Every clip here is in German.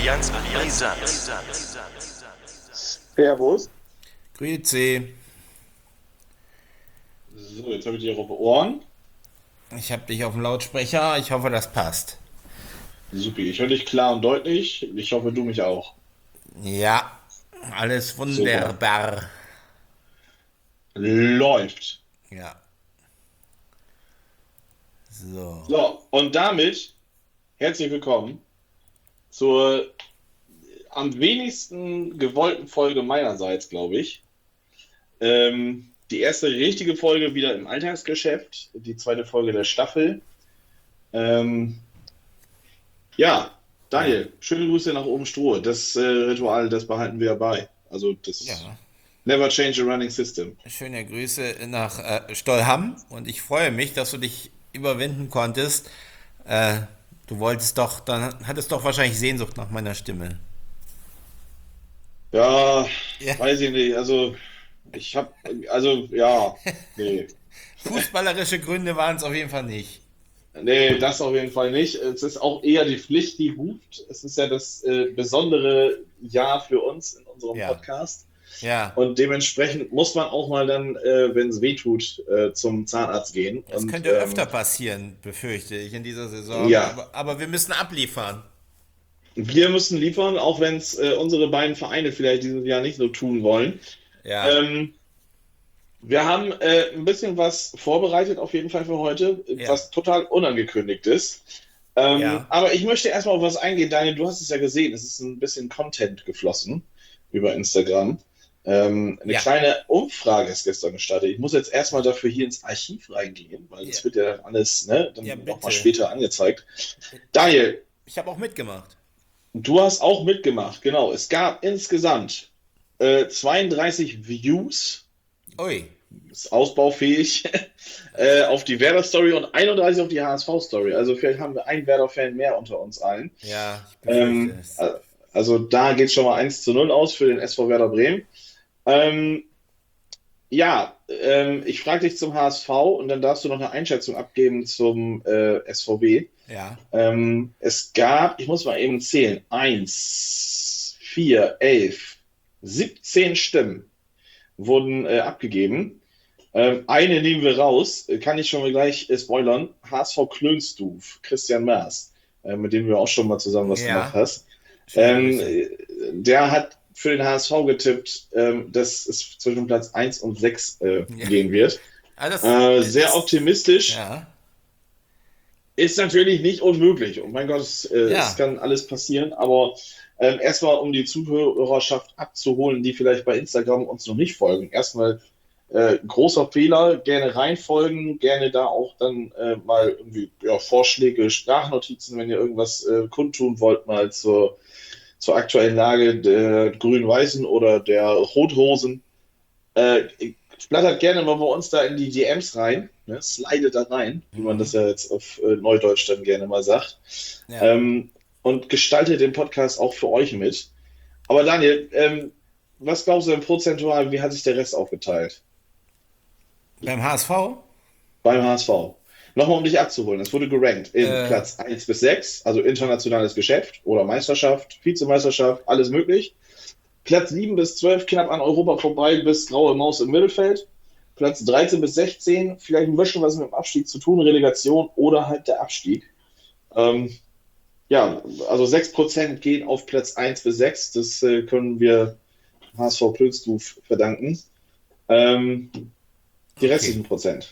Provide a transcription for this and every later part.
Allianz Brisant. Servus. Grüezi. So, jetzt habe ich dich auf die Ohren. Ich habe dich auf dem Lautsprecher. Ich hoffe, das passt. Supi, ich höre dich klar und deutlich. Ich hoffe, du mich auch. Ja, alles Super. wunderbar. Läuft. Ja. So. So, und damit herzlich willkommen zur am wenigsten gewollten Folge meinerseits, glaube ich. Die erste richtige Folge wieder im Alltagsgeschäft, die zweite Folge der Staffel. Ähm, ja, Ja. Daniel, schöne Grüße nach oben Stroh. Das Ritual, das behalten wir ja bei. Also das Ja. Never change a running system. Schöne Grüße nach Stollham. Und ich freue mich, dass du dich überwinden konntest. Äh, Du wolltest doch, dann hattest doch wahrscheinlich Sehnsucht nach meiner Stimme. Ja, Ja. weiß ich nicht. Also ja, nee. Fußballerische Gründe waren es auf jeden Fall nicht. Nee, das auf jeden Fall nicht. Es ist auch eher die Pflicht, die ruft. Es ist ja das besondere Jahr für uns in unserem Ja. Podcast. Ja. Und dementsprechend muss man auch mal dann, wenn es weh tut, zum Zahnarzt gehen. Das Und könnte öfter passieren, befürchte ich, in dieser Saison. ja, Aber wir müssen abliefern. wir müssen liefern, auch wenn es unsere beiden Vereine vielleicht dieses Jahr nicht so tun wollen. Ja. Ähm, Wir haben ein bisschen was vorbereitet, auf jeden Fall für heute, Ja. was total unangekündigt ist. Ja. Aber ich möchte erstmal auf was eingehen, Daniel. Du hast es ja gesehen, es ist ein bisschen Content geflossen über Instagram. Eine Ja. kleine Umfrage ist gestern gestartet. Ich muss jetzt erstmal dafür hier ins Archiv reingehen, weil Ja. das wird ja alles, ne, Ja, dann nochmal bitte. später angezeigt. Daniel, Ich habe auch mitgemacht. du hast auch mitgemacht, genau. Es gab insgesamt 32 Views, Ui. ist ausbaufähig, auf die Werder-Story und 31 auf die HSV-Story. Also vielleicht haben wir einen Werder-Fan mehr unter uns allen. Ja, ich befürchte Ähm, es. äh, also da geht schon mal 1:0 aus für den SV Werder Bremen. Ähm, ja, ich frage dich zum HSV und dann darfst du noch eine Einschätzung abgeben zum SVW. Ja. Es gab, ich muss mal eben zählen, 1, 4, 11, 17 Stimmen wurden abgegeben. Eine nehmen wir raus, kann ich schon mal gleich spoilern. HSV Klönstuf, Christian Maas, mit dem du auch schon mal zusammen was gemacht Ja. hast. Schöne Ähm, Grüße. Der hat für den HSV getippt, dass es zwischen Platz 1 und 6 Ja. gehen wird. Ah, das Sehr ist. optimistisch, Ja. ist natürlich nicht unmöglich. Und mein Gott, es Ja. kann alles passieren. Aber erstmal, um die Zuhörerschaft abzuholen, die vielleicht bei Instagram uns noch nicht folgen. Erstmal großer Fehler, gerne reinfolgen, gerne da auch dann mal Ja. irgendwie ja, Vorschläge, Sprachnotizen, wenn ihr irgendwas kundtun wollt, mal zur aktuellen Lage der Grün-Weißen oder der Rothosen. Äh, Flattert gerne mal bei uns da in die DMs rein, ne? Slidet da rein, wie man das Mhm. ja jetzt auf Neudeutsch dann gerne mal sagt. Ja. Ähm, und gestaltet den Podcast auch für euch mit. Aber Daniel, was glaubst du denn prozentual, wie hat sich der Rest aufgeteilt Beim HSV? beim HSV? Nochmal, um dich abzuholen. Es wurde gerankt in Äh, Platz 1 bis 6, also internationales Geschäft oder Meisterschaft, Vizemeisterschaft, alles möglich. Platz 7 bis 12 knapp an Europa vorbei, bis graue Maus im Mittelfeld. Platz 13 bis 16, vielleicht ein bisschen was mit dem Abstieg zu tun, Relegation oder halt der Abstieg. Ähm, ja, also 6% gehen auf Platz 1 bis 6. Das können wir HSV Plötzduf verdanken. Ähm, die okay. restlichen Prozent.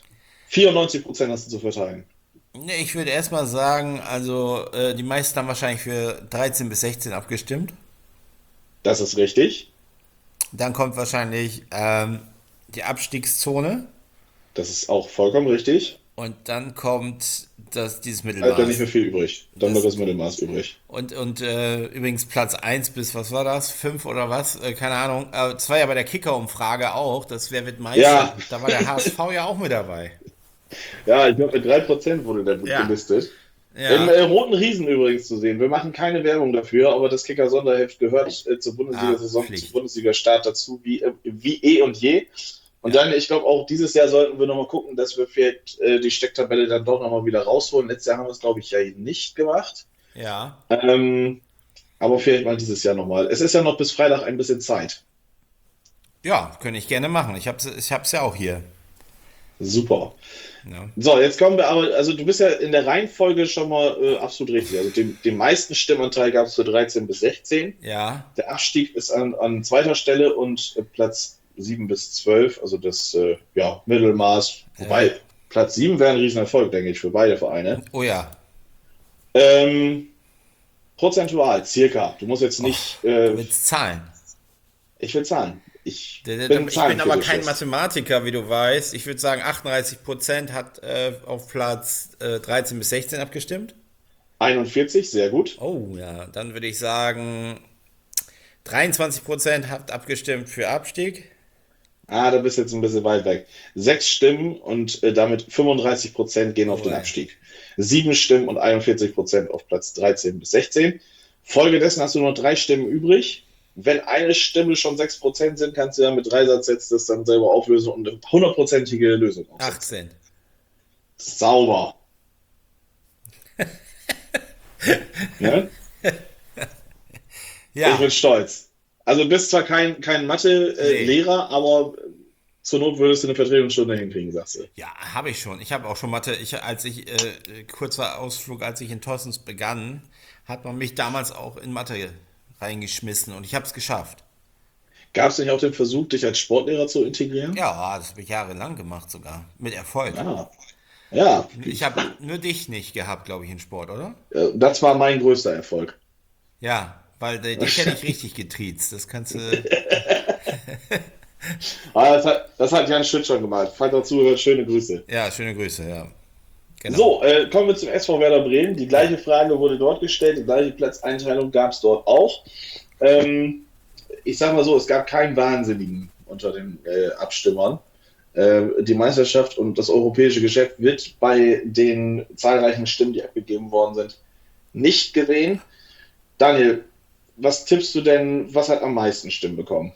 94% hast du zu verteilen. Ne, ich würde erstmal sagen, also die meisten haben wahrscheinlich für 13 bis 16 abgestimmt. Das ist richtig. Dann kommt wahrscheinlich die Abstiegszone. Das ist auch vollkommen richtig. Und dann kommt dieses Bleibt da nicht mehr Mittelmaß. viel übrig. Dann wird Das, das Mittelmaß übrig. und übrigens Platz 1 bis, was war das? 5 oder was? Keine Ahnung. Das war ja bei der Kicker-Umfrage auch. Das Wer wird Meister? Ja, Da war der HSV ja auch mit dabei. ja, ich glaube, mit 3% wurde der Ja, gelistet. Im ja. Roten Riesen übrigens zu sehen. Wir machen keine Werbung dafür, aber das Kicker-Sonderheft gehört zur Ah, Bundesliga-Saison, zum Pflicht. Bundesliga-Start dazu, wie eh und je. Und Ja, dann, ich glaube, auch dieses Jahr sollten wir nochmal gucken, dass wir vielleicht die Stecktabelle dann doch nochmal wieder rausholen. Letztes Jahr haben wir es, glaube ich, ja nicht gemacht. ja, Ähm, Aber vielleicht mal dieses Jahr nochmal. Es ist ja noch bis Freitag ein bisschen Zeit. Ja, könnte ich gerne machen. Ich hab's ja auch hier. Super. Ja. So, jetzt kommen wir aber, also du bist ja in der Reihenfolge schon mal absolut richtig. Also den meisten Stimmanteil gab es für 13 bis 16. Ja, Der Abstieg ist an zweiter Stelle und Platz 7 bis 12, also das ja, Mittelmaß. ja. Wobei Platz 7 wäre ein Riesenerfolg, denke ich, für beide Vereine. Oh ja. Ähm, prozentual, circa. Du musst jetzt nicht, Du willst Zahlen. ich will Zahlen. Ich bin Ich bin aber kein Zahlenfetischist. Mathematiker, wie du weißt. Ich würde sagen, 38% hat auf Platz 13 bis 16 abgestimmt. 41, sehr gut. Oh ja, dann würde ich sagen, 23% hat abgestimmt für Abstieg. Ah, da bist du jetzt ein bisschen weit weg. 6 Stimmen und damit 35% gehen auf Oh, den Abstieg. 7 Stimmen und 41% auf Platz 13 bis 16. Folgedessen hast du nur 3 Stimmen übrig. Wenn eine Stimme schon 6% sind, kannst du ja mit Dreisatzsätzen das dann selber auflösen und eine hundertprozentige Lösung aufsetzen. 18. Sauber. Ne? Ich Ja, bin stolz. Also du bist zwar kein nee. Mathe-Lehrer, aber zur Not würdest du eine Vertretungsstunde hinkriegen, sagst du. Ja, habe ich schon. Ich habe auch schon Mathe. Kurzer Ausflug, als ich in Tossens begann, hat man mich damals auch in Mathe reingeschmissen und ich habe es geschafft. Gab es nicht auch den Versuch, dich als Sportlehrer zu integrieren? Ja, das habe ich jahrelang gemacht sogar. Mit Erfolg. Ja, ja. Ich habe nur dich nicht gehabt, glaube ich, in Sport, oder? Das war mein größter Erfolg. Ja, weil dich hätte ich richtig getriezt. Das kannst du. Aber das hat Jan Schütt schon gemacht. Falls er zuhört, schöne Grüße. Ja, schöne Grüße, ja. Genau. So, kommen wir zum SV Werder Bremen. Die Ja. gleiche Frage wurde dort gestellt, die gleiche Platzeinteilung gab es dort auch. Ähm, ich sage mal so, es gab keinen Wahnsinnigen unter den Abstimmern. Die Meisterschaft und das europäische Geschäft wird bei den zahlreichen Stimmen, die abgegeben worden sind, nicht gesehen. Daniel, was tippst du denn, was hat am meisten Stimmen bekommen?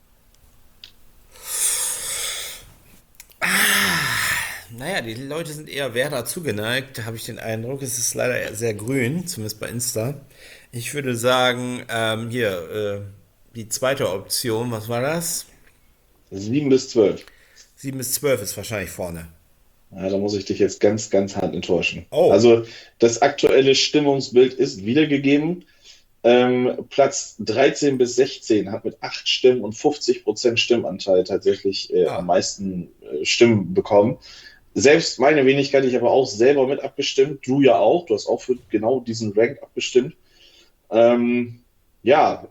Naja, die Leute sind eher Werder zugeneigt, da habe ich den Eindruck. Es ist leider eher sehr grün, zumindest bei Insta. Ich würde sagen, die zweite Option, was war das? 7 bis 12. 7 bis 12 ist wahrscheinlich vorne. Ja, da muss ich dich jetzt ganz, ganz hart enttäuschen. Oh, Also das aktuelle Stimmungsbild ist wiedergegeben. Platz 13 bis 16 hat mit 8 Stimmen und 50% Stimmanteil tatsächlich am ah, meisten Stimmen bekommen. Selbst meine Wenigkeit, ich habe auch selber mit abgestimmt. Du ja auch. Du hast auch für genau diesen Rank abgestimmt. Ähm, ja,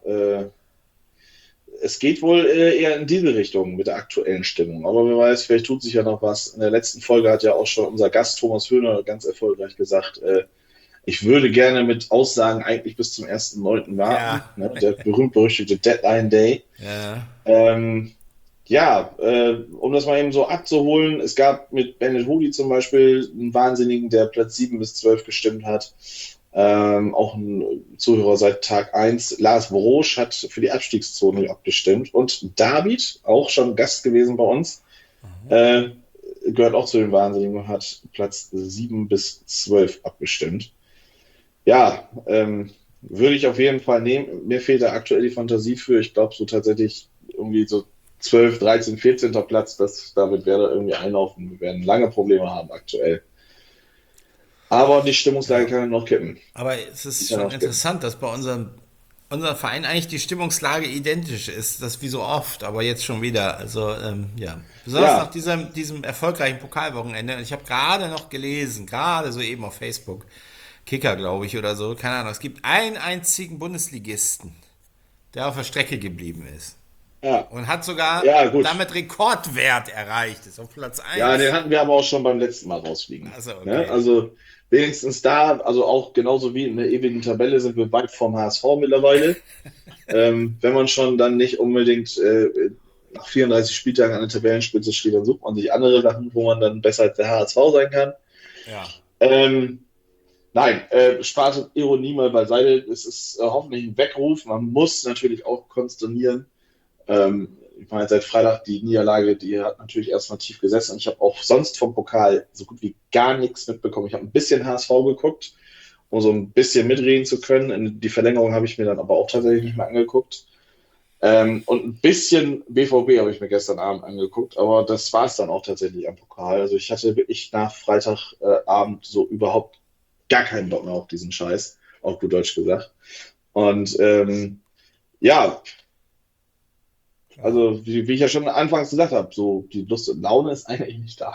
es geht wohl eher in diese Richtung mit der aktuellen Stimmung. Aber wer weiß, vielleicht tut sich ja noch was. In der letzten Folge hat ja auch schon unser Gast Thomas Höhner ganz erfolgreich gesagt, ich würde gerne mit Aussagen eigentlich bis zum 1.9. warten. ja, Ne? Der berühmt-berüchtigte Deadline Day. ja, Ähm, ja, um das mal eben so abzuholen, es gab mit Bennett Hudi zum Beispiel einen Wahnsinnigen, der Platz 7 bis 12 gestimmt hat. Auch ein Zuhörer seit Tag 1. Lars Brosch hat für die Abstiegszone abgestimmt. Und David, auch schon Gast gewesen bei uns, äh, gehört auch zu den Wahnsinnigen und hat Platz 7 bis 12 abgestimmt. Ja, würde ich auf jeden Fall nehmen. Mir fehlt da aktuell die Fantasie für. Ich glaube, so tatsächlich irgendwie so 12, 13, 14. Platz, damit Werder irgendwie einlaufen. Wir werden lange Probleme haben aktuell. Aber die Stimmungslage ja. kann ja noch kippen. Aber es Die ist kann schon noch kippen. interessant, dass bei unserem Verein eigentlich die Stimmungslage identisch ist. Das wie so oft, aber jetzt schon wieder. Also, ja. Besonders nach Ja, diesem erfolgreichen Pokalwochenende. Und ich habe gerade noch gelesen, gerade soeben auf Facebook, Kicker, glaube ich, oder so, keine Ahnung. Es gibt einen einzigen Bundesligisten, der auf der Strecke geblieben ist. ja, Und hat sogar ja, gut. damit Rekordwert erreicht. Ist auf Platz Ja, den 1. hatten wir aber auch schon beim letzten Mal rausfliegen. Also, Ne? okay. Also wenigstens da, also auch genauso wie in der ewigen Tabelle sind wir weit vom HSV mittlerweile. Wenn man schon dann nicht unbedingt nach 34 Spieltagen an der Tabellenspitze steht, dann sucht man sich andere Sachen, wo man dann besser als der HSV sein kann. Ja. Ähm, nein, Spaß und Ironie mal beiseite. Es ist hoffentlich ein Weckruf. Man muss natürlich auch konsternieren. Ich meine, seit Freitag die Niederlage, die hat natürlich erstmal tief gesessen. Und ich habe auch sonst vom Pokal so gut wie gar nichts mitbekommen. Ich habe ein bisschen HSV geguckt um so ein bisschen mitreden zu können. Die Verlängerung habe ich mir dann aber auch tatsächlich nicht mehr angeguckt. Und ein bisschen BVB habe ich mir gestern Abend angeguckt, aber das war es dann auch tatsächlich am Pokal. Also ich hatte wirklich nach Freitagabend so überhaupt gar keinen Bock mehr auf diesen Scheiß, auf gut Deutsch gesagt. Und ja, Ja. also wie ich ja schon anfangs gesagt habe, so die Lust und Laune ist eigentlich nicht da.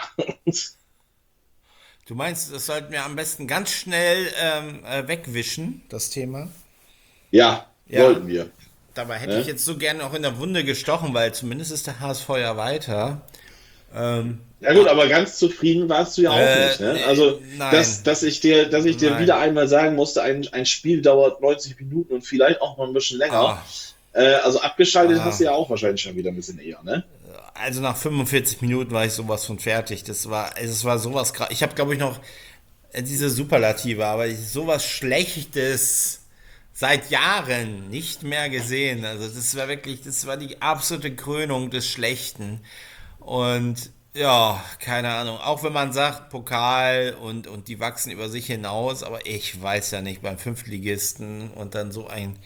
Du meinst, das sollten wir am besten ganz schnell wegwischen, das Thema? Ja, Ja, sollten wir. dabei hätte ich Ne? jetzt so gerne auch in der Wunde gestochen, weil zumindest ist der HSV ja weiter. Ähm, Ja gut, ah, aber ganz zufrieden warst du ja auch nicht. Ne? Also, nein, dass ich dir wieder nein. einmal sagen musste, ein Spiel dauert 90 Minuten und vielleicht auch mal ein bisschen länger. Ah, Also abgeschaltet hast ah. du ja auch wahrscheinlich schon wieder ein bisschen eher, ne? Also nach 45 Minuten war ich sowas von fertig. Es war sowas krass. Ich habe, glaube ich, noch diese Superlative, aber sowas Schlechtes seit Jahren nicht mehr gesehen. Also das war die absolute Krönung des Schlechten. Und ja, keine Ahnung. Auch wenn man sagt, Pokal und die wachsen über sich hinaus, aber ich weiß ja nicht, beim Fünftligisten und dann so ein.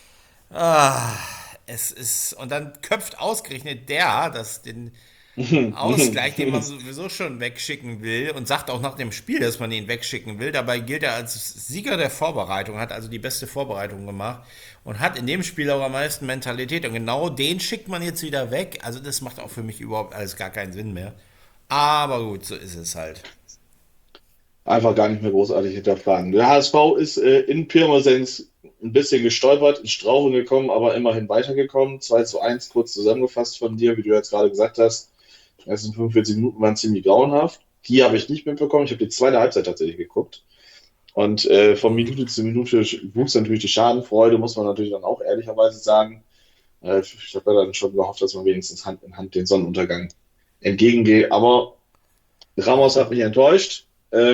Ah, es ist. Und dann köpft ausgerechnet den Ausgleich, den man sowieso schon wegschicken will und sagt auch nach dem Spiel, dass man ihn wegschicken will. Dabei gilt er als Sieger der Vorbereitung, hat also die beste Vorbereitung gemacht und hat in dem Spiel auch am meisten Mentalität. Und genau den schickt man jetzt wieder weg. Also das macht auch für mich überhaupt alles gar keinen Sinn mehr. Aber gut, so ist es halt. Einfach gar nicht mehr großartig hinterfragen. Der HSV ist in Pirmasens ein bisschen gestolpert, in Straucheln gekommen, aber immerhin weitergekommen. 2:1, kurz zusammengefasst von dir, wie du jetzt gerade gesagt hast. Die ersten 45 Minuten waren ziemlich grauenhaft. Die habe ich nicht mitbekommen. Ich habe die zweite Halbzeit tatsächlich geguckt. Und von Minute zu Minute wuchs natürlich die Schadenfreude, muss man natürlich dann auch ehrlicherweise sagen. Ich habe ja dann schon gehofft, dass man wenigstens Hand in Hand den Sonnenuntergang entgegengeht. Aber Ramos hat mich enttäuscht.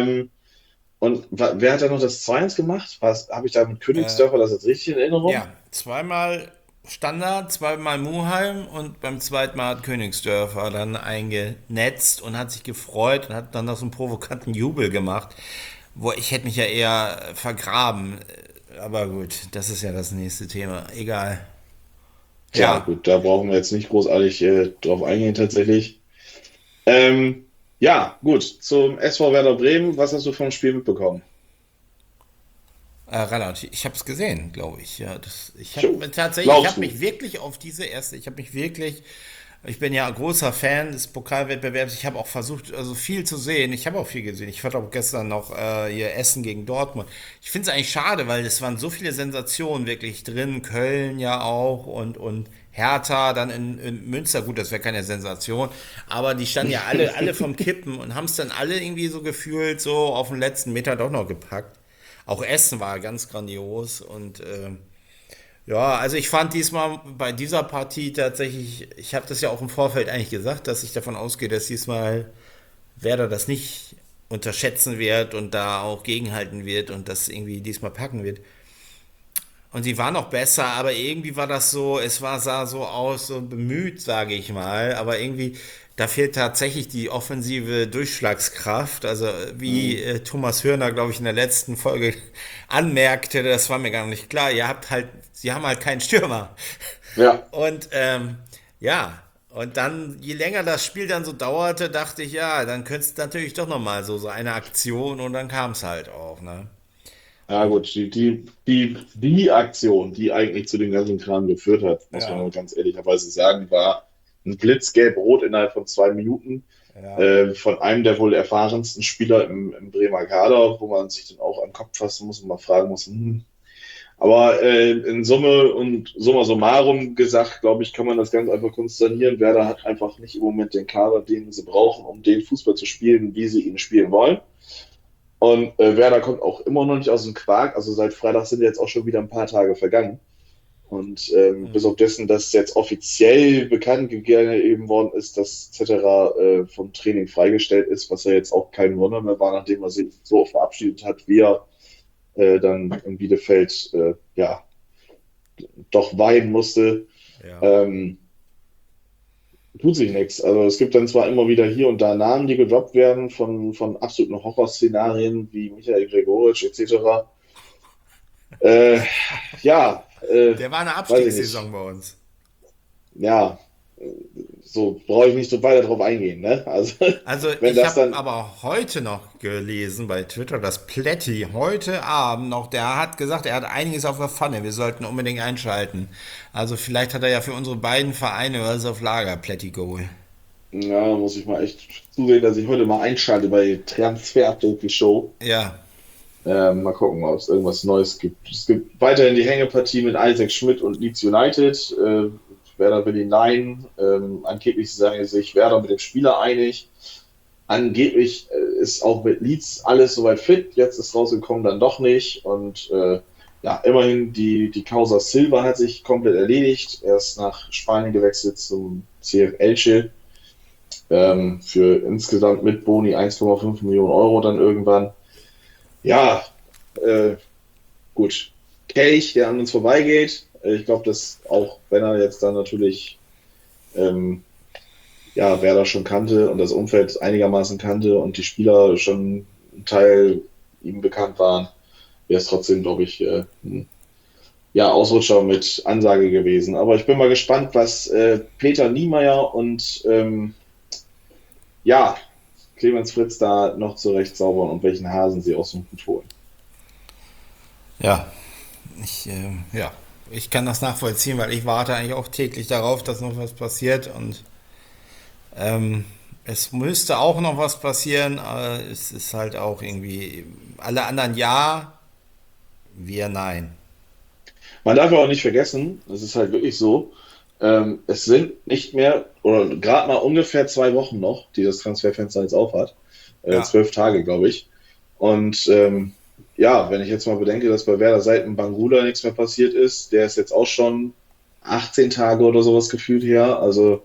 Und wer hat da noch das 2:1 gemacht? Habe ich da mit Königsdörfer das jetzt richtig in Erinnerung? Ja, zweimal Standard, zweimal Muheim und beim zweiten Mal hat Königsdörfer dann eingenetzt und hat sich gefreut und hat dann noch so einen provokanten Jubel gemacht. Wo ich hätte mich ja eher vergraben. Aber gut, das ist ja das nächste Thema. Egal. Tja, Ja, gut, da brauchen wir jetzt nicht großartig drauf eingehen tatsächlich. Ähm, ja, gut, zum SV Werder Bremen. Was hast du vom Spiel mitbekommen? relativ. Ich habe es gesehen, glaube ich. Ja, Jo, ich glaubst habe du? mich wirklich auf diese erste, ich bin ja ein großer Fan des Pokalwettbewerbs. Ich habe auch versucht, also viel zu sehen. Ich habe auch viel gesehen. Ich fand auch gestern noch hier Essen gegen Dortmund. Ich finde es eigentlich schade, weil es waren so viele Sensationen wirklich drin. Köln ja auch und Hertha dann in Münster. Gut, das wäre keine Sensation. Aber die standen ja alle vom Kippen und haben es dann alle irgendwie so gefühlt, so auf den letzten Meter doch noch gepackt. Auch Essen war ganz grandios und ja, also ich fand diesmal bei dieser Partie tatsächlich, ich habe das ja auch im Vorfeld eigentlich gesagt, dass ich davon ausgehe, dass diesmal Werder das nicht unterschätzen wird und da auch gegenhalten wird und das irgendwie diesmal packen wird. Und sie war noch besser, aber irgendwie war das so, sah so aus, so bemüht, sage ich mal, aber irgendwie, da fehlt tatsächlich die offensive Durchschlagskraft. Also wie Hm, Thomas Hörner, glaube ich, in der letzten Folge anmerkte, das war mir gar nicht klar, sie haben halt keinen Stürmer. ja, Und ja, und dann, je länger das Spiel dann so dauerte, dachte ich, ja, dann könnte es natürlich doch nochmal so eine Aktion und dann kam es halt auch, ne? ja gut, die Aktion, die eigentlich zu dem ganzen Kram geführt hat, muss man Ja, mal ganz ehrlicherweise sagen, war ein Blitzgelb-Rot innerhalb von 2 Minuten ja. von einem der wohl erfahrensten Spieler im Bremer Kader, wo man sich dann auch an den Kopf fassen muss und mal fragen muss, Aber in Summe und summa summarum gesagt, glaube ich, kann man das ganz einfach konstatieren. Werder hat einfach nicht im Moment den Kader, den sie brauchen, um den Fußball zu spielen, wie sie ihn spielen wollen. Und Werder kommt auch immer noch nicht aus dem Quark. Also seit Freitag sind jetzt auch schon wieder ein paar Tage vergangen. Und bis auf dessen, dass jetzt offiziell bekannt gegeben worden ist, dass Cetera vom Training freigestellt ist, was ja jetzt auch kein Wunder mehr war, nachdem er sich so verabschiedet hat, wie er dann in Bielefeld ja doch weinen musste, Ja. ähm, tut sich nichts. Also es gibt dann zwar immer wieder hier und da Namen, die gedroppt werden von absoluten Horrorszenarien wie Michael Gregoritsch etc. Äh, ja, Der war eine weiß ich nicht. Abstiegssaison bei uns. Ja, so brauche ich nicht so weiter drauf eingehen, ne? Also, Also wenn ich das habe dann, aber heute noch gelesen bei Twitter, dass Pletti heute Abend noch, der hat gesagt, er hat einiges auf der Pfanne, wir sollten unbedingt einschalten. Also vielleicht hat er ja für unsere beiden Vereine was auf Lager, Pletti Goal. ja, muss ich mal echt zusehen, dass ich heute mal einschalte bei Transfer Doki Show. Ja, Mal gucken, ob es irgendwas Neues gibt. Es gibt weiterhin die Hängepartie mit Isaac Schmidt und Leeds United. Werder will ihn leihen. Angeblich sagen sich Werder mit dem Spieler einig. Angeblich ist auch mit Leeds alles soweit fit. Jetzt ist rausgekommen, dann doch nicht. Und ja, immerhin die Causa Silva hat sich komplett erledigt. Er ist nach Spanien gewechselt zum CF Elche. Für insgesamt mit Boni 1,5 Millionen Euro dann irgendwann. Ja, äh, gut. Kelch, der an uns vorbeigeht. Ich glaube, dass auch wenn er jetzt dann natürlich ähm, ja, Werder schon kannte und das Umfeld einigermaßen kannte und die Spieler schon ein Teil ihm bekannt waren, wäre es trotzdem, glaube ich, ein ja, Ausrutscher mit Ansage gewesen. Aber ich bin mal gespannt, was Peter Niemeyer und ja, Clemens Fritz da noch zurecht zaubern und welchen Hasen sie aus dem Hut holen. ja, ja, ich kann das nachvollziehen, weil ich warte eigentlich auch täglich darauf, dass noch was passiert und es müsste auch noch was passieren, aber es ist halt auch irgendwie alle anderen ja, wir nein. Man darf ja auch nicht vergessen, es ist halt wirklich so, es sind nicht mehr, oder gerade mal ungefähr 2 Wochen noch, die das Transferfenster jetzt auf hat. Ja, 12 Tage, glaube ich. Und ja, wenn ich jetzt mal bedenke, dass bei Werder Seiten Bangula nichts mehr passiert ist, der ist jetzt auch schon 18 Tage oder sowas gefühlt her. Also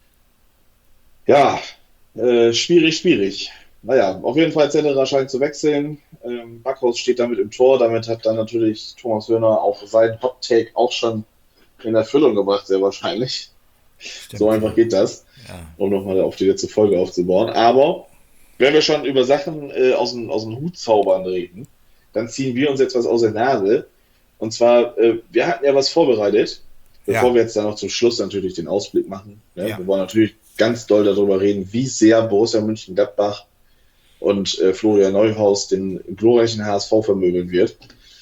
ja, schwierig, schwierig. Naja, auf jeden Fall Zetterer scheint zu wechseln. Backhaus steht damit im Tor. Damit hat dann natürlich Thomas Werner auch seinen Hot Take auch schon in Erfüllung gebracht, sehr wahrscheinlich. So stimmt. einfach geht das, Ja, um nochmal auf die letzte Folge aufzubauen. Aber wenn wir schon über Sachen aus dem Hut zaubern reden, dann ziehen wir uns jetzt was aus der Nase. Und zwar, wir hatten ja was vorbereitet, bevor ja, wir jetzt dann noch zum Schluss natürlich den Ausblick machen. Ne? ja. Wir wollen natürlich ganz doll darüber reden, wie sehr Borussia Mönchengladbach und Florian Neuhaus den glorreichen HSV vermöbeln wird.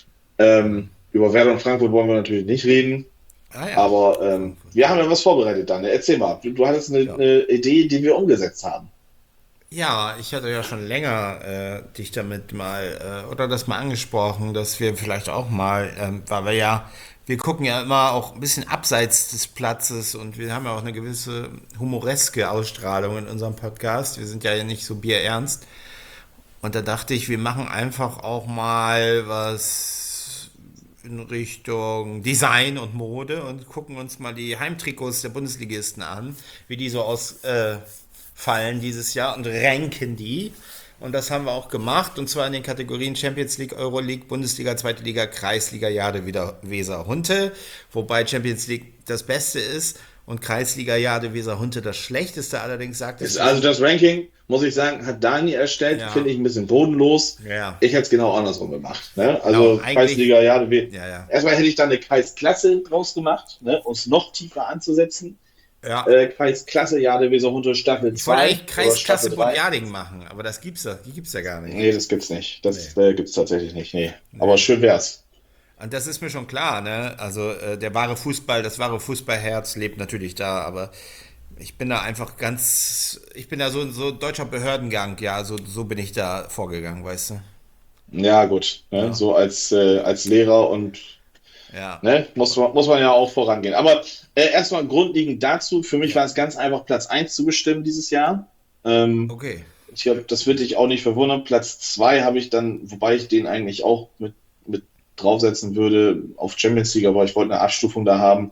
Über Werder und Frankfurt wollen wir natürlich nicht reden, Ah ja, aber Frankfurt. wir haben ja was vorbereitet, dann. Erzähl mal, du hattest Ja. eine Idee, die wir umgesetzt haben. Ja, ich hatte ja schon länger dich damit mal oder das mal angesprochen, dass wir vielleicht auch mal, weil wir ja, wir gucken ja immer auch ein bisschen abseits des Platzes und wir haben ja auch eine gewisse humoreske Ausstrahlung in unserem Podcast. Wir sind ja nicht so bierernst. Und da dachte ich, wir machen einfach auch mal was in Richtung Design und Mode und gucken uns mal die Heimtrikots der Bundesligisten an, wie die so ausfallen dieses Jahr und ranken die. Und das haben wir auch gemacht, und zwar in den Kategorien Champions League, Euroleague, Bundesliga, Zweite Liga, Kreisliga, Jade, Weser, Hunte. Wobei Champions League das Beste ist und Kreisliga, Jade, Weser, Hunte das Schlechteste. Allerdings sagtest du, Also das Ranking, muss ich sagen, hat Dani erstellt, ja, finde ich ein bisschen bodenlos. ja, Ich hätte es genau andersrum gemacht. Ne? genau, Also eigentlich, Kreisliga, ja, ja, ja. erstmal hätte ich dann eine Kreisklasse draus gemacht, ne? Um es noch tiefer anzusetzen. Ja, Kreisklasse, Jade Weserhunde Staffel ich wollte 2 eigentlich oder Staffel Kreisklasse 3. Bonjading machen, aber die gibt's ja gar nicht. Nee, das gibt's nicht. Nee, Das gibt's tatsächlich nicht. Nee. Aber nee. schön wär's. Und das ist mir schon klar, ne? Also der wahre Fußball, das wahre Fußballherz lebt natürlich da, aber ich bin da einfach ganz, ich bin da so deutscher Behördengang, ja, so bin ich da vorgegangen, weißt du? Ja, gut. Ne? Ja, So als Lehrer und ja, ne, muss man ja auch vorangehen. Aber erstmal grundlegend dazu, für mich ja, war es ganz einfach, Platz 1 zu bestimmen dieses Jahr. Ähm, okay, Ich glaube, das wird dich auch nicht verwundern. Platz 2 habe ich dann, wobei ich den eigentlich auch mit draufsetzen würde auf Champions League, aber ich wollte eine Abstufung da haben.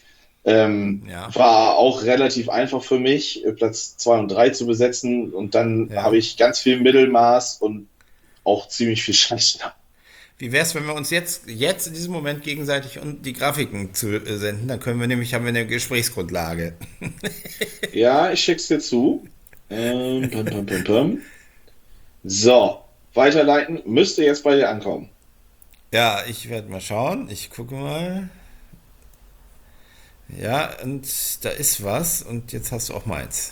ja, War auch relativ einfach für mich, Platz 2 und 3 zu besetzen. Und dann habe ja. ich ganz viel Mittelmaß und auch ziemlich viel Scheiße. Wie wär's, wenn wir uns jetzt in diesem Moment gegenseitig die Grafiken zu senden? Dann haben wir eine Gesprächsgrundlage. Ja, ich schick's dir zu. Pum, pum, pum, pum. So, weiterleiten müsste jetzt bei dir ankommen. Ja, ich werde mal schauen. Ich gucke mal. Ja, und da ist was. Und jetzt hast du auch meins.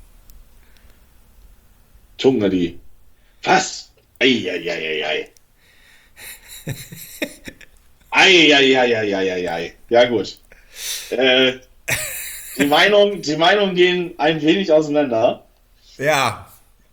Tungadi. Was? Eieieiei. Eieieiei. Ja, gut. Äh, die Meinungen gehen ein wenig auseinander. Ja,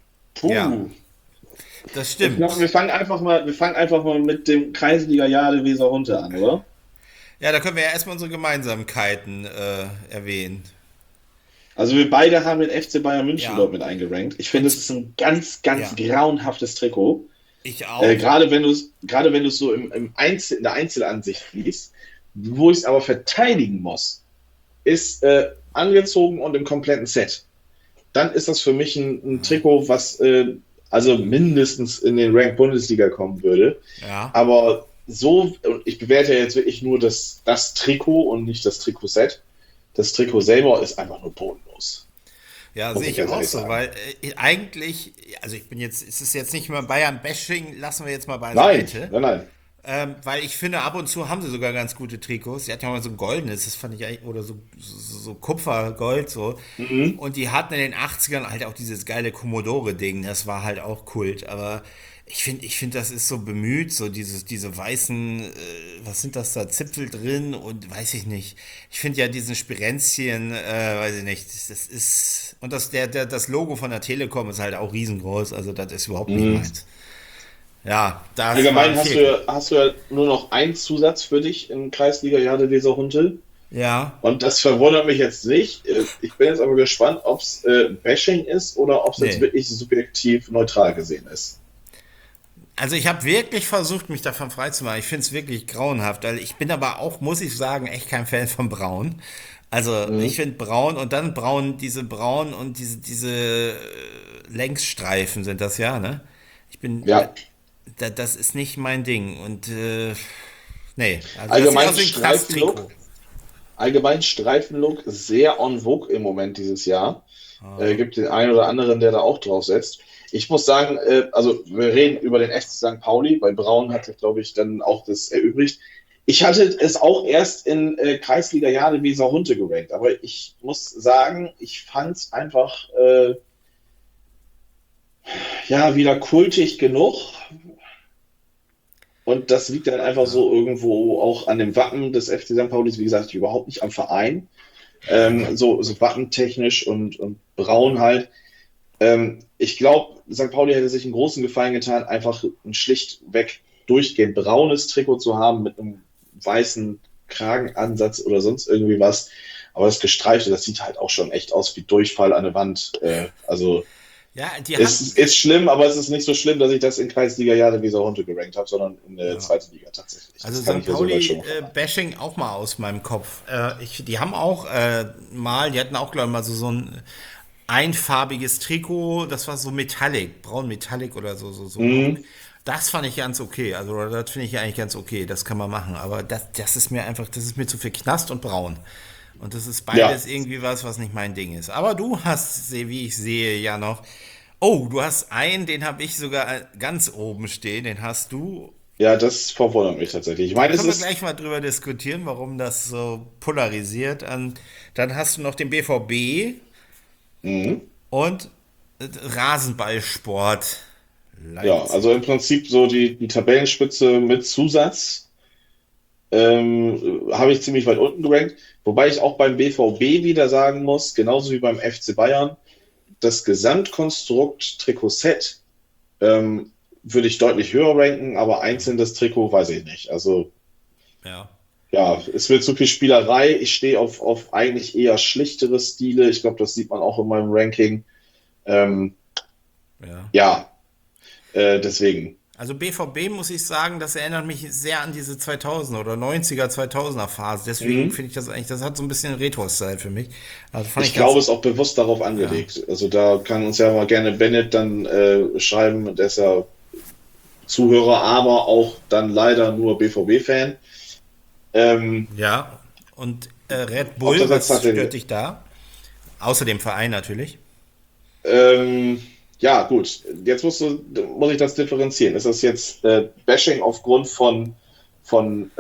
ja, Puh. das Ich glaube, stimmt. wir fangen einfach mal mit dem Kreisliga-Jahr der Weser-Hunte an, oder? Ja, da können wir ja erstmal unsere Gemeinsamkeiten erwähnen. Also wir beide haben den FC Bayern München Ja, dort mit eingerankt. Ich finde, es und ist ein ganz, ganz ja, grauenhaftes Trikot. ich auch. Gerade wenn du es so in der Einzelansicht liest, wo ich es aber verteidigen muss, ist angezogen und im kompletten Set. Dann ist das für mich ein Trikot, was also mindestens in den Rank Bundesliga kommen würde. Ja, Aber so, und ich bewerte ja jetzt wirklich nur das Trikot und nicht das Trikotset. Das Trikot selber ist einfach nur bodenlos. ja, Muss sehe ich ich ganz auch ehrlich so, sagen. weil also ich bin jetzt, es ist jetzt nicht mehr Bayern-Bashing, lassen wir jetzt mal Nein, beiseite. nein, nein. Weil ich finde, ab und zu haben sie sogar ganz gute Trikots. Sie hatten ja mal so ein goldenes, das fand ich eigentlich, oder so Kupfergold so. Mhm. Und die hatten in den 80ern halt auch dieses geile Commodore-Ding, das war halt auch Kult. Aber ich finde, das ist so bemüht, so diese weißen, was sind das da, Zipfel drin und weiß ich nicht. Ich finde ja diesen Spirenzchen, weiß ich nicht, das ist, und das Logo von der Telekom ist halt auch riesengroß, also das ist überhaupt nicht Mhm. meins. Ja, das war ein Allgemein Fehlkauf. hast du ja nur noch einen Zusatz für dich im Kreisliga Jade Weser Hunte. Ja, Und das verwundert mich jetzt nicht. Ich bin jetzt aber gespannt, ob es Bashing ist oder ob es jetzt nee. wirklich subjektiv neutral gesehen ist. Also ich habe wirklich versucht, mich davon freizumachen. Ich finde es wirklich grauenhaft. Also ich bin aber auch, muss ich sagen, echt kein Fan von Braun. Also ich Mhm. finde Braun und dann Braun und diese Längsstreifen sind das ja, ne? Ich bin, Ja, das ist nicht mein Ding. Und nee, also das sieht allgemein aus wie ein krass Streifenlook. Trikot. Allgemein Streifenlook sehr en vogue im Moment dieses Jahr. Gibt den einen oder anderen, der da auch drauf setzt. Ich muss sagen, also wir reden über den FC St. Pauli, bei Braun hat sich, glaube ich, dann auch das erübrigt. Ich hatte es auch erst in Kreisliga Jade Weser Hunte gerankt, aber ich muss sagen, ich fand es einfach ja wieder kultig genug. Und das liegt dann einfach Ja, so irgendwo auch an dem Wappen des FC St. Paulis, wie gesagt, überhaupt nicht am Verein. ja, So wappentechnisch und braun halt. Ich glaube, St. Pauli hätte sich einen großen Gefallen getan, einfach ein schlichtweg durchgehend braunes Trikot zu haben mit einem weißen Kragenansatz oder sonst irgendwie was. Aber das Gestreifte, das sieht halt auch schon echt aus wie Durchfall an der Wand. Also ja, die es hatten, ist schlimm, aber es ist nicht so schlimm, dass ich das in Kreisliga Jade Weser Hunte gerankt habe, sondern in der ja. zweiten Liga tatsächlich. Also Das kann St. ich ja soweit schon mal verraten. Pauli-Bashing auch mal aus meinem Kopf. Die haben auch die hatten auch, glaube ich, mal so ein einfarbiges Trikot, das war so Metallic, braun Metallic oder so. Mhm. Das fand ich ganz okay. Also das finde ich eigentlich ganz okay, das kann man machen. Aber das ist mir einfach, das ist mir zu viel Knast und braun. Und das ist Ja, beides irgendwie was nicht mein Ding ist. Aber du hast, wie ich sehe, ja noch. Oh, du hast einen, den habe ich sogar ganz oben stehen. Den hast du. ja, das verwundert mich tatsächlich. Ich Da meine, es können wir ist. gleich mal drüber diskutieren, warum das so polarisiert. Dann hast du noch den BVB Mhm. und Rasenballsport Ja, also Leipzig. im Prinzip so die Tabellenspitze mit Zusatz habe ich ziemlich weit unten gerankt. Wobei ich auch beim BVB wieder sagen muss, genauso wie beim FC Bayern, das Gesamtkonstrukt Trikot-Set würde ich deutlich höher ranken, aber einzeln das Trikot weiß ich nicht. Also Ja, ja, es wird zu viel Spielerei. Ich stehe auf eigentlich eher schlichtere Stile. Ich glaube, das sieht man auch in meinem Ranking. Ähm, ja. ja, deswegen. Also BVB muss ich sagen, das erinnert mich sehr an diese 2000 oder 90er, 2000er Phase. Deswegen Mhm. finde ich das eigentlich, das hat so ein bisschen Retro-Style für mich. Also fand Ich ich ganz, glaube, es ist auch bewusst darauf ja. angelegt. Also da kann uns ja mal gerne Bennett dann schreiben, der ist ja Zuhörer, aber auch dann leider nur BVB-Fan. Ähm, Ja. Und Red ob Bull, das jetzt was tatsächlich stört dich da? Außer dem Verein natürlich. Ähm, ja, gut. Jetzt muss ich das differenzieren. Ist das jetzt Bashing aufgrund von von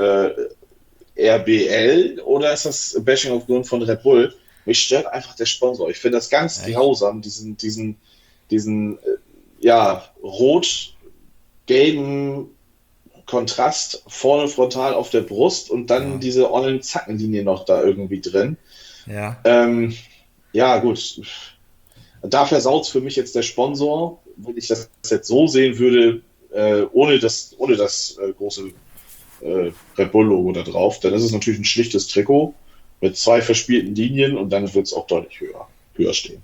RBL oder ist das Bashing aufgrund von Red Bull? Mich stört einfach der Sponsor. Ich finde das ganz Echt? grausam, diesen ja, rot-gelben Kontrast vorne frontal auf der Brust und dann Ja. diese ollen Zackenlinie noch da irgendwie drin. Ja. Ähm, ja, gut. Da versaut für mich jetzt der Sponsor. Wenn ich das jetzt so sehen würde, ohne das große Red Bull-Logo da drauf, dann ist es natürlich ein schlichtes Trikot mit zwei verspielten Linien und dann wird es auch deutlich höher stehen.